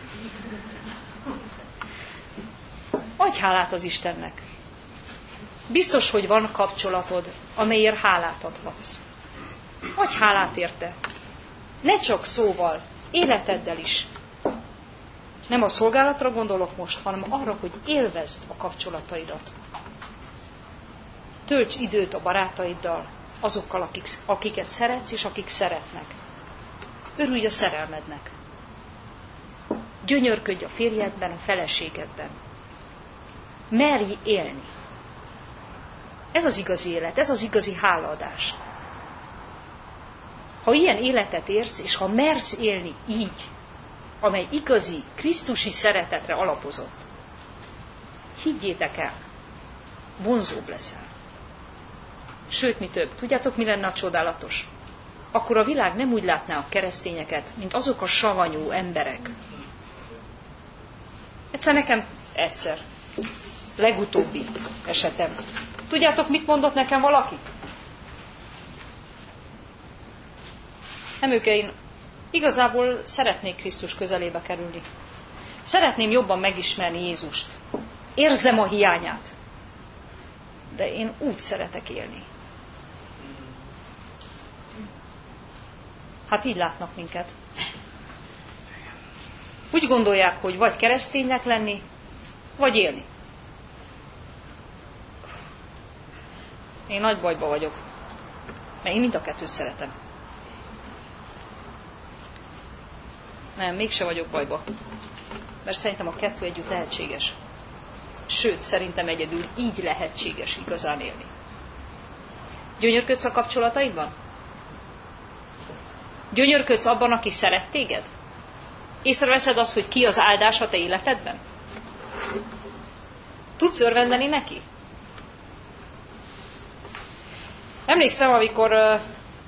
Speaker 1: Adj hálát az Istennek. Biztos, hogy van kapcsolatod, amelyért hálát adhatsz. Adj hálát érte. Ne csak szóval, életeddel is. Nem a szolgálatra gondolok most, hanem arra, hogy élvezd a kapcsolataidat. Tölts időt a barátaiddal, azokkal, akik, akiket szeretsz, és akik szeretnek. Örülj a szerelmednek. Gyönyörködj a férjedben, a feleségedben. Merj élni. Ez az igazi élet, ez az igazi hálaadás. Ha ilyen életet érsz, és ha mersz élni így, amely igazi, krisztusi szeretetre alapozott, higgyétek el, vonzóbb leszel. Sőt, mi több, tudjátok, mi lenne a csodálatos? Akkor a világ nem úgy látná a keresztényeket, mint azok a savanyú emberek. Egyszer nekem, egyszer, legutóbbi esetem. Tudjátok, mit mondott nekem valaki? Emőke, én igazából szeretnék Krisztus közelébe kerülni. Szeretném jobban megismerni Jézust. Érzem a hiányát. De én úgy szeretek élni. Hát így látnak minket. Úgy gondolják, hogy vagy kereszténynek lenni, vagy élni. Én nagy bajba vagyok. Mert én mind a kettőt szeretem. Nem, mégse vagyok bajba. Mert szerintem a kettő együtt lehetséges. Sőt, szerintem egyedül így lehetséges igazán élni. Gyönyörködsz a kapcsolataidban? Gyönyörködsz abban, aki szeret téged? Észreveszed azt, hogy ki az áldás a te életedben? Tudsz örvendeni neki? Emlékszem, amikor uh,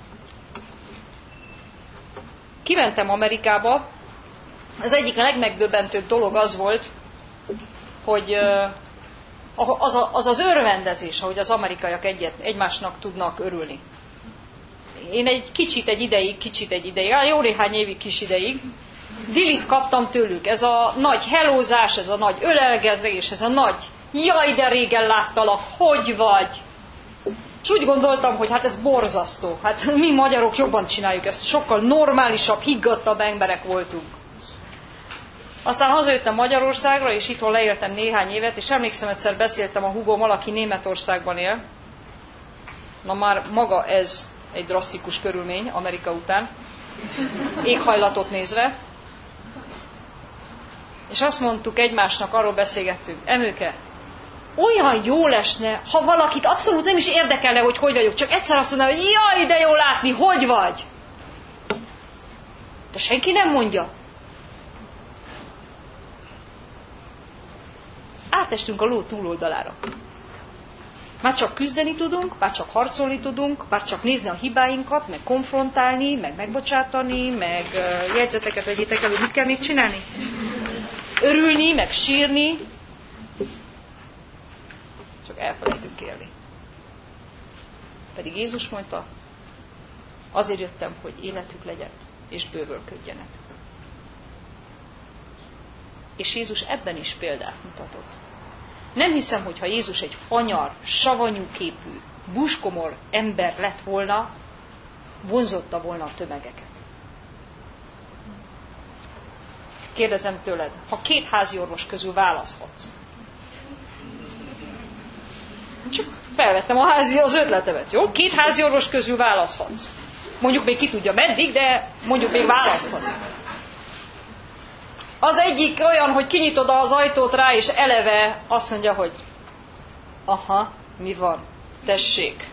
Speaker 1: kimentem Amerikába, az egyik a legmegdöbbentőbb dolog az volt, hogy uh, az, a, az az örvendezés, ahogy az amerikaiak egyet, egymásnak tudnak örülni. Én egy kicsit egy ideig, kicsit egy ideig, jó néhány évig kis ideig, dilit kaptam tőlük. Ez a nagy hellózás, ez a nagy ölelgezés, ez a nagy jaj, de régen láttalak, hogy vagy? És úgy gondoltam, hogy hát ez borzasztó. Hát mi magyarok jobban csináljuk ezt. Sokkal normálisabb, higgadtabb emberek voltunk. Aztán hazajöttem Magyarországra, és itthon leéltem néhány évet, és emlékszem, egyszer beszéltem a húgommal, aki Németországban él. Na már maga ez egy drasztikus körülmény Amerika után. Éghajlatot nézve. És azt mondtuk egymásnak, arról beszélgettünk. Emőke, olyan jó lesne, ha valakit abszolút nem is érdekelne, hogy hogy vagyok, csak egyszer azt mondaná, hogy jaj, de jó látni, hogy vagy. De senki nem mondja. Átestünk a ló túloldalára. Már csak küzdeni tudunk, már csak harcolni tudunk, már csak nézni a hibáinkat, meg konfrontálni, meg megbocsátani, meg uh, jegyzeteket vegyétek el, hogy mit kell még csinálni. Örülni, meg sírni. Csak elfelejtünk élni. Pedig Jézus mondta, azért jöttem, hogy életük legyen, és bővölködjenek. És Jézus ebben is példát mutatott. Nem hiszem, hogy ha Jézus egy fanyar, savanyú képű, buskomor ember lett volna, vonzotta volna a tömegeket. Kérdezem tőled, ha két házi orvos közül választhatsz, csak felvettem a házi az ötletemet, jó? Két házi orvos közül választhatsz. Mondjuk még ki tudja meddig, de mondjuk még választhatsz. Az egyik olyan, hogy kinyitod az ajtót rá, és eleve azt mondja, hogy aha, mi van? Tessék.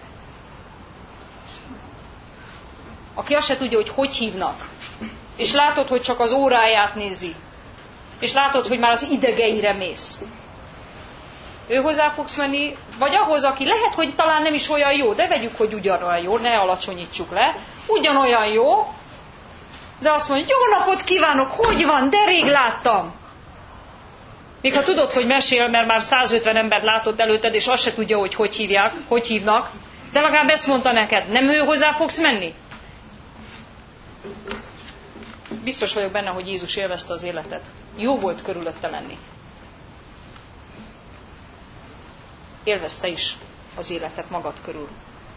Speaker 1: Aki azt se tudja, hogy hogy hívnak. És látod, hogy csak az óráját nézi. És látod, hogy már az idegeire mész. Ő hozzá fogsz menni, vagy ahhoz, aki lehet, hogy talán nem is olyan jó, de vegyük, hogy ugyanolyan jó, ne alacsonyítsuk le. Ugyanolyan jó, de azt mondja, jó napot kívánok, hogy van, de rég láttam. Még ha tudod, hogy mesél, mert már százötven embert látott előtted, és azt se tudja, hogy hogy hívják, hogy hívnak, de legalább ezt mondta neked, nem ő hozzá fogsz menni? Biztos vagyok benne, hogy Jézus élvezte az életet. Jó volt körülötte lenni. Élvezte is az életet magad körül.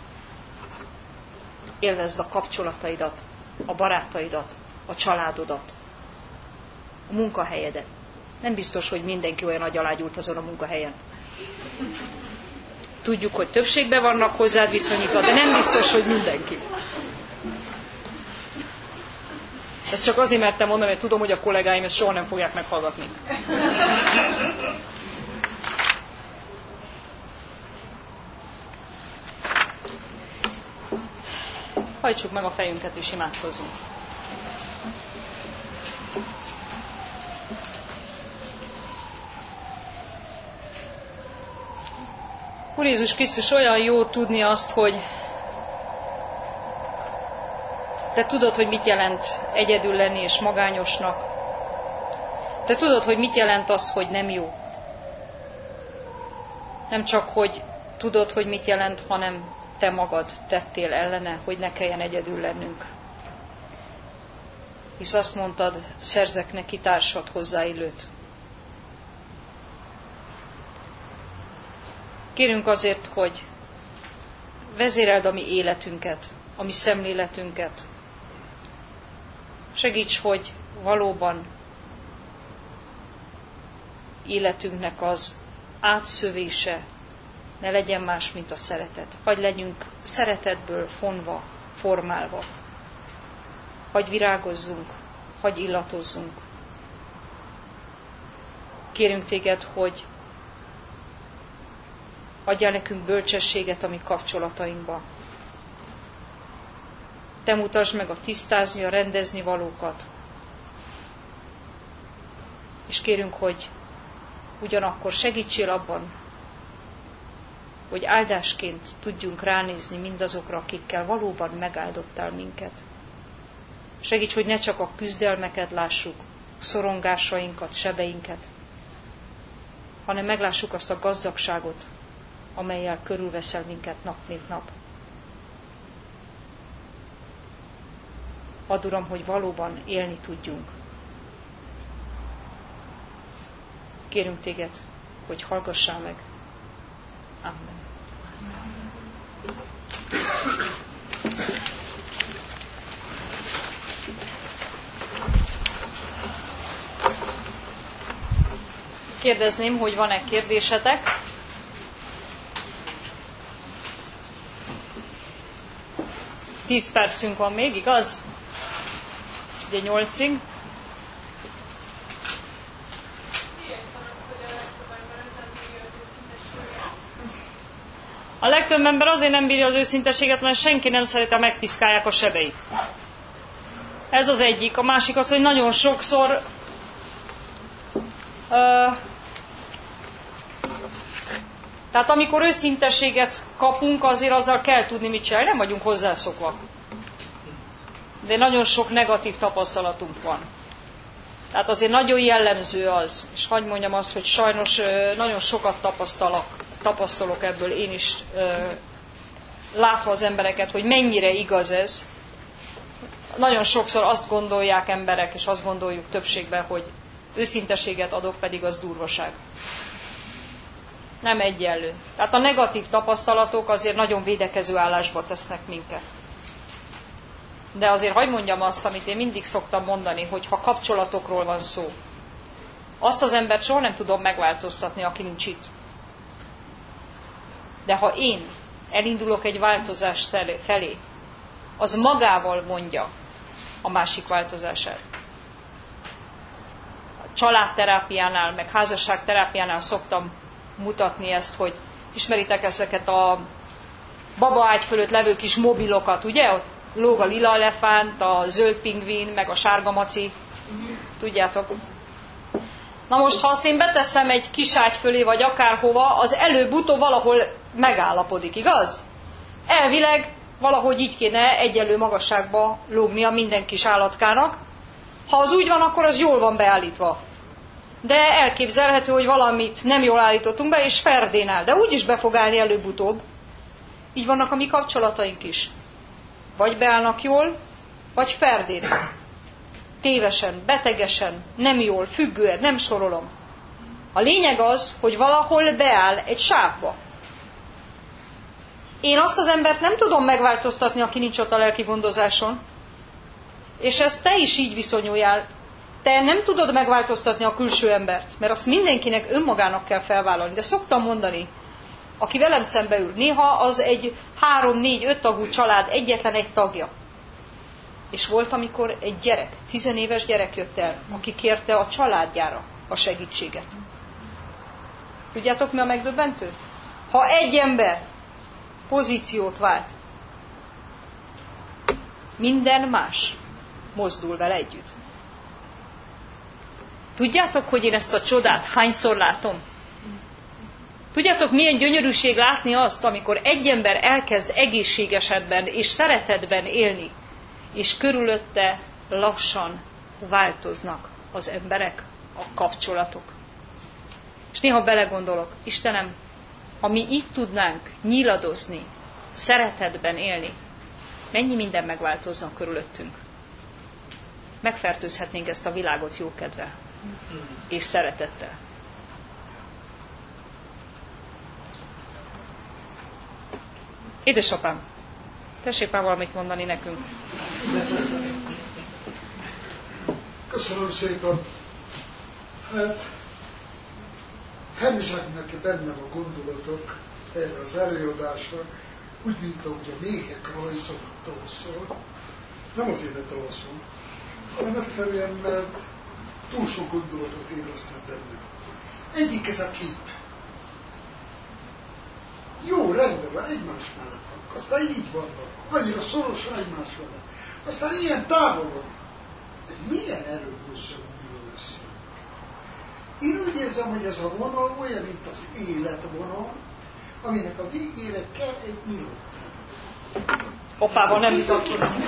Speaker 1: Élvezd a kapcsolataidat, a barátaidat, a családodat, a munkahelyedet. Nem biztos, hogy mindenki olyan agyalágyult azon a munkahelyen. Tudjuk, hogy többségben vannak hozzád viszonyítva, de nem biztos, hogy mindenki. Ezt csak azért mertem mondani, mert tudom, hogy a kollégáim ezt soha nem fogják meghallgatni. Hajtsuk meg a fejünket és imádkozzunk. Úr Jézus Krisztus, olyan jó tudni azt, hogy Te tudod, hogy mit jelent egyedül lenni és magányosnak. Te tudod, hogy mit jelent az, hogy nem jó. Nem csak, hogy tudod, hogy mit jelent, hanem Te magad tettél ellene, hogy ne kelljen egyedül lennünk. Hisz azt mondtad, szerzek neki társat, hozzáillőt. Kérünk azért, hogy vezéreld a mi életünket, a mi szemléletünket. Segíts, hogy valóban életünknek az átszövése ne legyen más, mint a szeretet. Hagy legyünk szeretetből fonva, formálva. Hagy virágozzunk, hagy illatozzunk. Kérünk Téged, hogy adjál nekünk bölcsességet a mi kapcsolatainkba. Te mutasd meg a tisztázni, a rendezni valókat. És kérünk, hogy ugyanakkor segítsél abban, hogy áldásként tudjunk ránézni mindazokra, akikkel valóban megáldottál minket. Segíts, hogy ne csak a küzdelmeket lássuk, szorongásainkat, sebeinket, hanem meglássuk azt a gazdagságot, amellyel körülveszel minket nap mint nap. Add, Uram, hogy valóban élni tudjunk. Kérünk Téged, hogy hallgassál meg. Amen. Kérdezném, hogy van-e kérdésetek? Tíz percünk van még, igaz? Ugye nyolcig. A legtöbb ember azért nem bírja az őszinteséget, mert senki nem szereti, ha megpiszkálják a sebeit. Ez az egyik. A másik az, hogy nagyon sokszor uh, tehát amikor őszinteséget kapunk, azért azzal kell tudni, mit csinálni. Nem vagyunk hozzászokva. De nagyon sok negatív tapasztalatunk van. Tehát azért nagyon jellemző az, és hadd mondjam azt, hogy sajnos nagyon sokat tapasztalok, tapasztalok ebből én is, látva az embereket, hogy mennyire igaz ez. Nagyon sokszor azt gondolják emberek, és azt gondoljuk többségben, hogy őszinteséget adok, pedig az durvaság. Nem egyenlő. Tehát a negatív tapasztalatok azért nagyon védekező állásba tesznek minket. De azért hadd mondjam azt, amit én mindig szoktam mondani, hogy ha kapcsolatokról van szó, azt az embert soha nem tudom megváltoztatni, aki nincs itt. De ha én elindulok egy változás felé, az magával mondja a másik változását. családterápiánál, meg házasságterápiánál szoktam mutatni ezt, hogy ismeritek ezeket a babaágy fölött levő kis mobilokat, ugye? Ott lóg a lila elefánt, a zöld pingvin, meg a sárga maci. Tudjátok? Na most, ha azt én beteszem egy kis ágy fölé, vagy akárhova, az előbb-utóbb valahol megállapodik, igaz? Elvileg valahogy így kéne egyenlő magasságba lógnia minden kis állatkának. Ha az úgy van, akkor az jól van beállítva. De elképzelhető, hogy valamit nem jól állítottunk be, és ferdén áll. De úgyis be fog állni előbb-utóbb. Így vannak a mi kapcsolataink is. Vagy beállnak jól, vagy ferdén. Tévesen, betegesen, nem jól, függően, nem sorolom. A lényeg az, hogy valahol beáll egy sávba. Én azt az embert nem tudom megváltoztatni, aki nincs ott a lelki gondozáson. És ezt te is így viszonyuljál. Te nem tudod megváltoztatni a külső embert, mert azt mindenkinek önmagának kell felvállalni. De szoktam mondani, aki velem szembe ül, néha az egy három, négy, öt tagú család egyetlen egy tagja. És volt, amikor egy gyerek, tizenéves gyerek jött el, aki kérte a családjára a segítséget. Tudjátok, mi a megdöbbentő? Ha egy ember pozíciót vált, minden más mozdul vele együtt. Tudjátok, hogy én ezt a csodát hányszor látom? Tudjátok, milyen gyönyörűség látni azt, amikor egy ember elkezd egészségesedben és szeretetben élni, és körülötte lassan változnak az emberek, a kapcsolatok. És néha belegondolok, Istenem, ha mi így tudnánk nyíladozni, szeretetben élni, mennyi minden megváltozna körülöttünk. Megfertőzhetnénk ezt a világot jókedvel és szeretettel. Édesapám, tessék már valamit mondani nekünk.
Speaker 2: Köszönöm szépen. Hát, Hemzsegnek benne a gondolatok erre az előadásra, úgy, mint ahogy a méhek rajzok tavasszal. Nem azért, mert tavasszal, hanem egyszerűen, mert túl sok gondolatot ébresztett benne. Egyik ez a kép. Jó, rendben van, egymás mellett vannak. Aztán így vannak, annyira szorosan egymás mellett. Aztán ilyen távolon. Milyen erő húzza újra össze? Én úgy érzem, hogy ez a vonal olyan, mint az életvonal, aminek a végére kell egy nyilattának.
Speaker 1: Hoppában nem vitatkozni.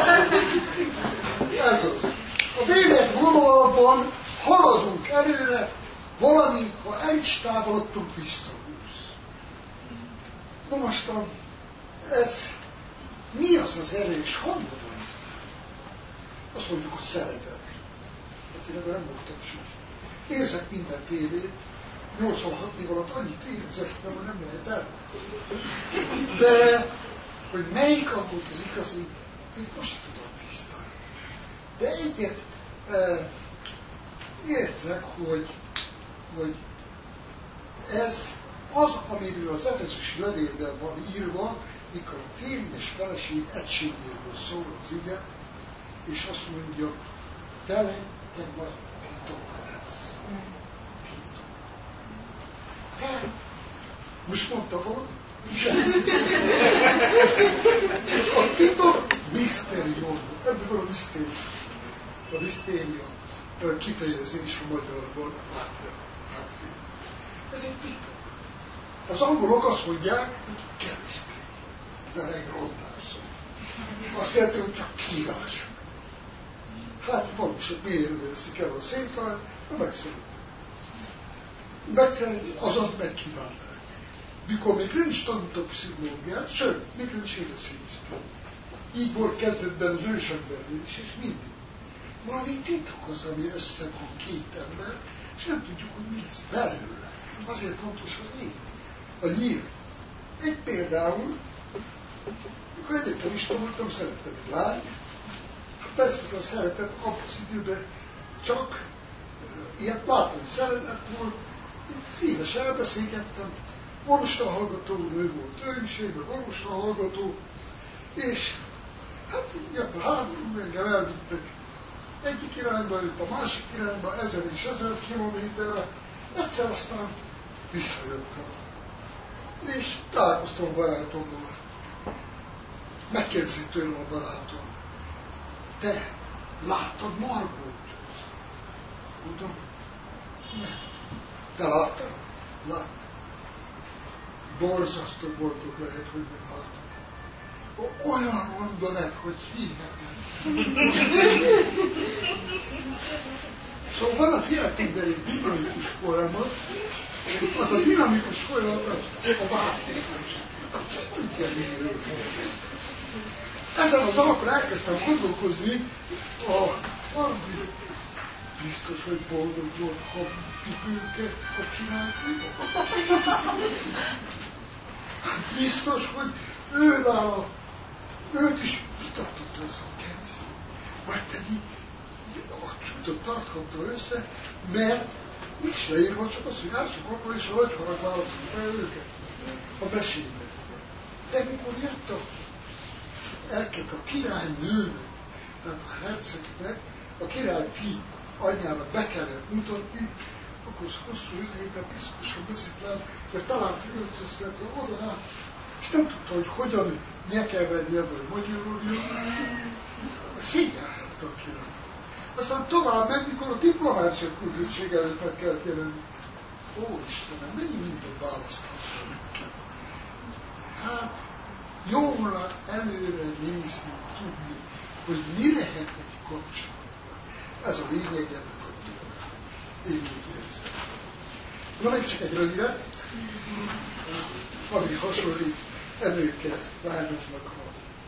Speaker 2: Ez az. Az életvonalban haladunk előre, valami, ha el is távolodtunk, visszahúz. Na most ez mi az az erő, és honnan van ez? Azt mondjuk, hogy szeretet. Hát én ebben nem voltam sem. Érzek minden tévét, nyolcvanhat év alatt annyit éreztem, hogy nem lehet el. De, hogy melyik volt az igazi, még most tudom tisztán. De egyet e, érzek, hogy, hogy ez az, amiről az efezusi levélben van írva, mikor a férj és feleség egységéről szól az ige, és azt mondja, tele, te vagy titokház. Titok. Te, most mondta volna, a titok misztérium. Ebből a misztérium. A misztérium kifejezés a magyarban átvér. Ez egy titok. Az angolok azt mondják, hogy chemistry. Ez a legrondás szó. Azt jelenti, hogy csak kívás. Hát valósan miért veszik el a szétvált, de megszeretnek. Megszeretnek, azaz megkívánták. Mikor még nem is tanultak pszichológiát, sőt, még nem is érezségiztem. Így volt kezdetben az ősembernél is, és mindig. Valami titok az, ami összevon két ember, és nem tudjuk, hogy mi lesz belőle. Azért fontos az én. A nyíl. Egy például, amikor egyetemista voltam, szerettem egy lányt. Persze ez a szeretet abban az időben csak uh, ilyen plátói szeretet volt. Szívesen elbeszélgettem. Orvosta hallgató, nő volt, ő is, én meg orvosta hallgató. És hát jött a háború, engem elvittek egyik irányba jött, a másik irányba, ezer és ezer kilométerre, egyszer aztán visszajöttem. És találkoztam a barátommal. Megkérdezi tőlem a barátom, te láttad Margót? Mondom, nem. Te láttad? Láttam. Borzasztó boltok lehet, hogy nem láttam. Olyan mondanak, hogy hihetetlen. Szóval van az életünkben egy dinamikus folyamat, az a dinamikus folyamat a változás. Úgy kell mindig. Ezen az alapra elkezdtem gondolkozni, a Margit biztos, hogy boldog volt, ha pipőke a csináltuk. Biztos, hogy ő nála, őt is vitatott össze a keresztül. Vagy pedig a csútot tarthatta össze, mert nincs leírva, csak az, hogy lássuk akkor is a nagyharag válaszol fel őket a mesében. De mikor jött a elket a királynőnek, tehát a hercegnek, a királyfi anyjának be kellett mutatni, akkor az hosszú idejében biztosan beszélt, mert talán fölöltöztetve oda át, és nem tudta, hogy hogyan nyekelvedni ebből a magyaruljon, szégyelhette a király. Aztán tovább megy, mikor a diplomácia küldöttség előtt meg kellett jelenni. Ó, Istenem, mennyi minden választhatom. Hát, jóra előre nézni, tudni, hogy mi lehet egy kapcsolatban. Ez a lényeg ennek a dolognak. Én úgy érzem. Na, még csak egy rövidet, ami hasonlít emléket lányoknak a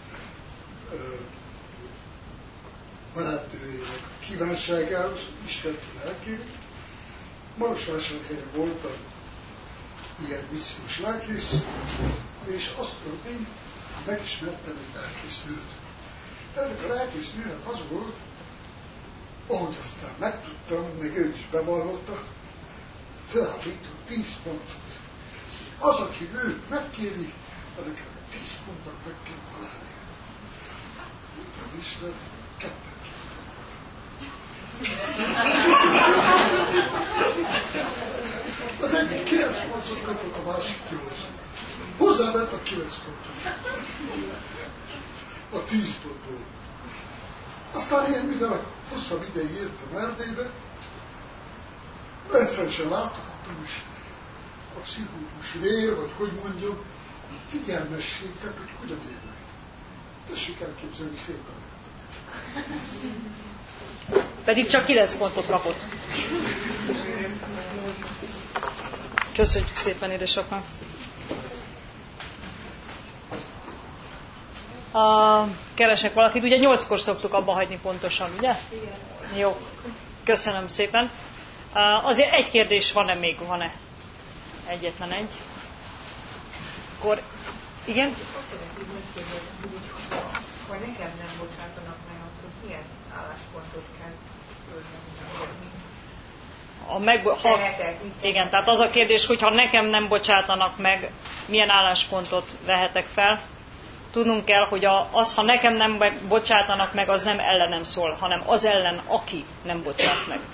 Speaker 2: barátnőjének a kívánságához, Istentől elkérik. Marosvásárhelyen voltam ilyen missziós lelkész, és azt történt, megismertem egy lelkésznőt. Ennek a lelkésznőnek az volt, ahogy aztán megtudtam, meg ő is bevallotta, felállított tíz pontot. Az, aki őt megkéri, annak a tíz pontnak meg kell találni. Mondtam Isten, kettőt. Az egyik kilenc pontot kapott, a másik nyolc. Hozzáment a kilenc pontot. A tíz pontból. Aztán én, mivel hosszabb ideig értem Erdélybe, rendszeresen látogattam is a pszichológus vér, vagy hogy mondjam, figyelmesség, tehát hogy hogyan élnek. Tessék elképzelni szépen.
Speaker 1: Pedig csak kilenc pontot kapott. Köszönjük szépen, édesapám. A, keresek valakit, ugye nyolckor szoktuk abba hagyni pontosan, ugye? Igen. Jó, köszönöm szépen. Uh, azért egy kérdés van-e még, van-e? Egyetlen egy. Akkor, igen?
Speaker 3: Ha nekem nem bocsátanak meg, akkor milyen álláspontot kell fölvenni?
Speaker 1: A meg, ha, igen, tehát az a kérdés, hogy ha nekem nem bocsátanak meg, milyen álláspontot vehetek fel. Tudnunk kell, hogy a, az, ha nekem nem bocsátanak meg, az nem ellenem szól, hanem az ellen, aki nem bocsát meg.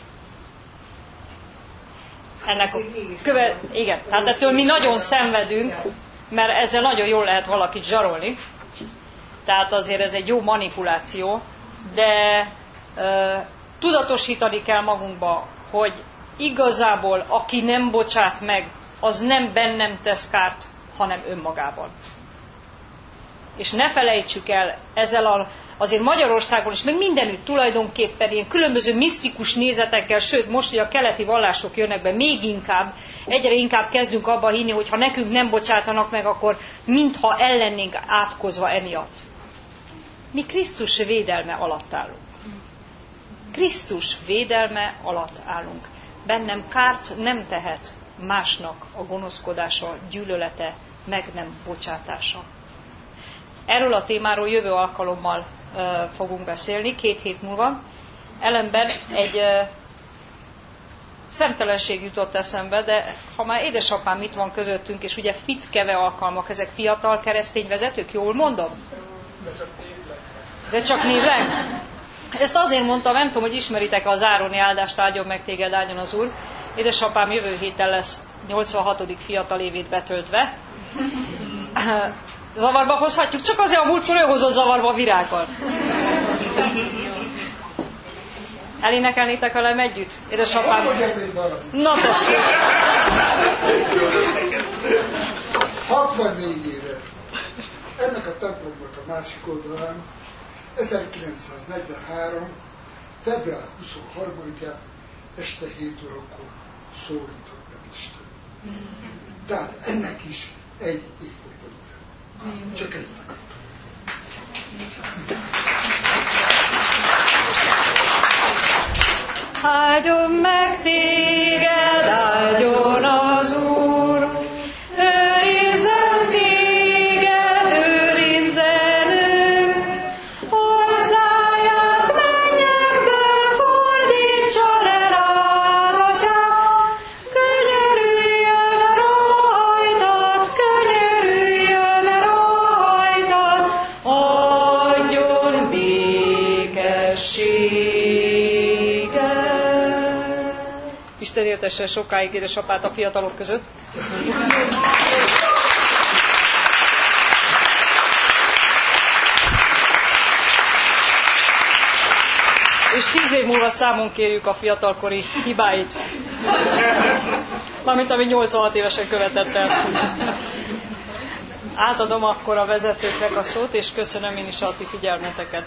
Speaker 1: Ennek a köve, igen, tehát ettől mi nagyon szenvedünk, mert ezzel nagyon jól lehet valakit zsarolni. Tehát azért ez egy jó manipuláció, de ö, tudatosítani kell magunkba, hogy igazából aki nem bocsát meg, az nem bennem tesz kárt, hanem önmagában. És ne felejtsük el ezzel a, azért Magyarországon is, meg mindenütt tulajdonképpen ilyen különböző misztikus nézetekkel, sőt most, hogy a keleti vallások jönnek be, még inkább, egyre inkább kezdünk abba hinni, hogy ha nekünk nem bocsátanak meg, akkor mintha ellennénk átkozva emiatt. Mi Krisztus védelme alatt állunk. Krisztus védelme alatt állunk. Bennem kárt nem tehet másnak a gonoszkodása, gyűlölete, meg nem bocsátása. Erről a témáról jövő alkalommal uh, fogunk beszélni, két hét múlva. Ellenben egy uh, szemtelenség jutott eszembe, de ha már édesapám itt van közöttünk, és ugye fitkeve alkalmak, ezek fiatal keresztény vezetők, jól mondom? De csak névleg. De csak névleg? Ezt azért mondtam, nem tudom, hogy ismeritek az Ároni áldást, áldjon meg téged, áldjon az Úr. Édesapám jövő héten lesz nyolcvanhatodik fiatal évét betöltve. Zavarba hozhatjuk, csak azért a múltkor ő hozott zavarba a virággal. Elénekelnétek velem együtt? Édesapám. Na tessék.
Speaker 2: hatvannégy éve ennek a templomnak a másik oldalán ezerkilencszáznegyvenhárom. február huszonharmadikán este hét órakor szólított meg Isten. Tehát ennek is egy évfordulója. Csak egy akartam.
Speaker 1: Áldjon meg téged, áldjon az Úr, őrizzen téged, őrizzen ő, hozzáját mennyekből fordítsa le rád, Atyám, könyörüljön rajtad, könyörüljön rajtad, adjon békesség. Isten éltesse sokáig édesapát a fiatalok között. És tíz év múlva számon kérjük a fiatalkori hibáit. Mármint amit nyolcvanhat évesen követett el. Átadom akkor a vezetőknek a szót, és köszönöm én is a ti figyelmeteket.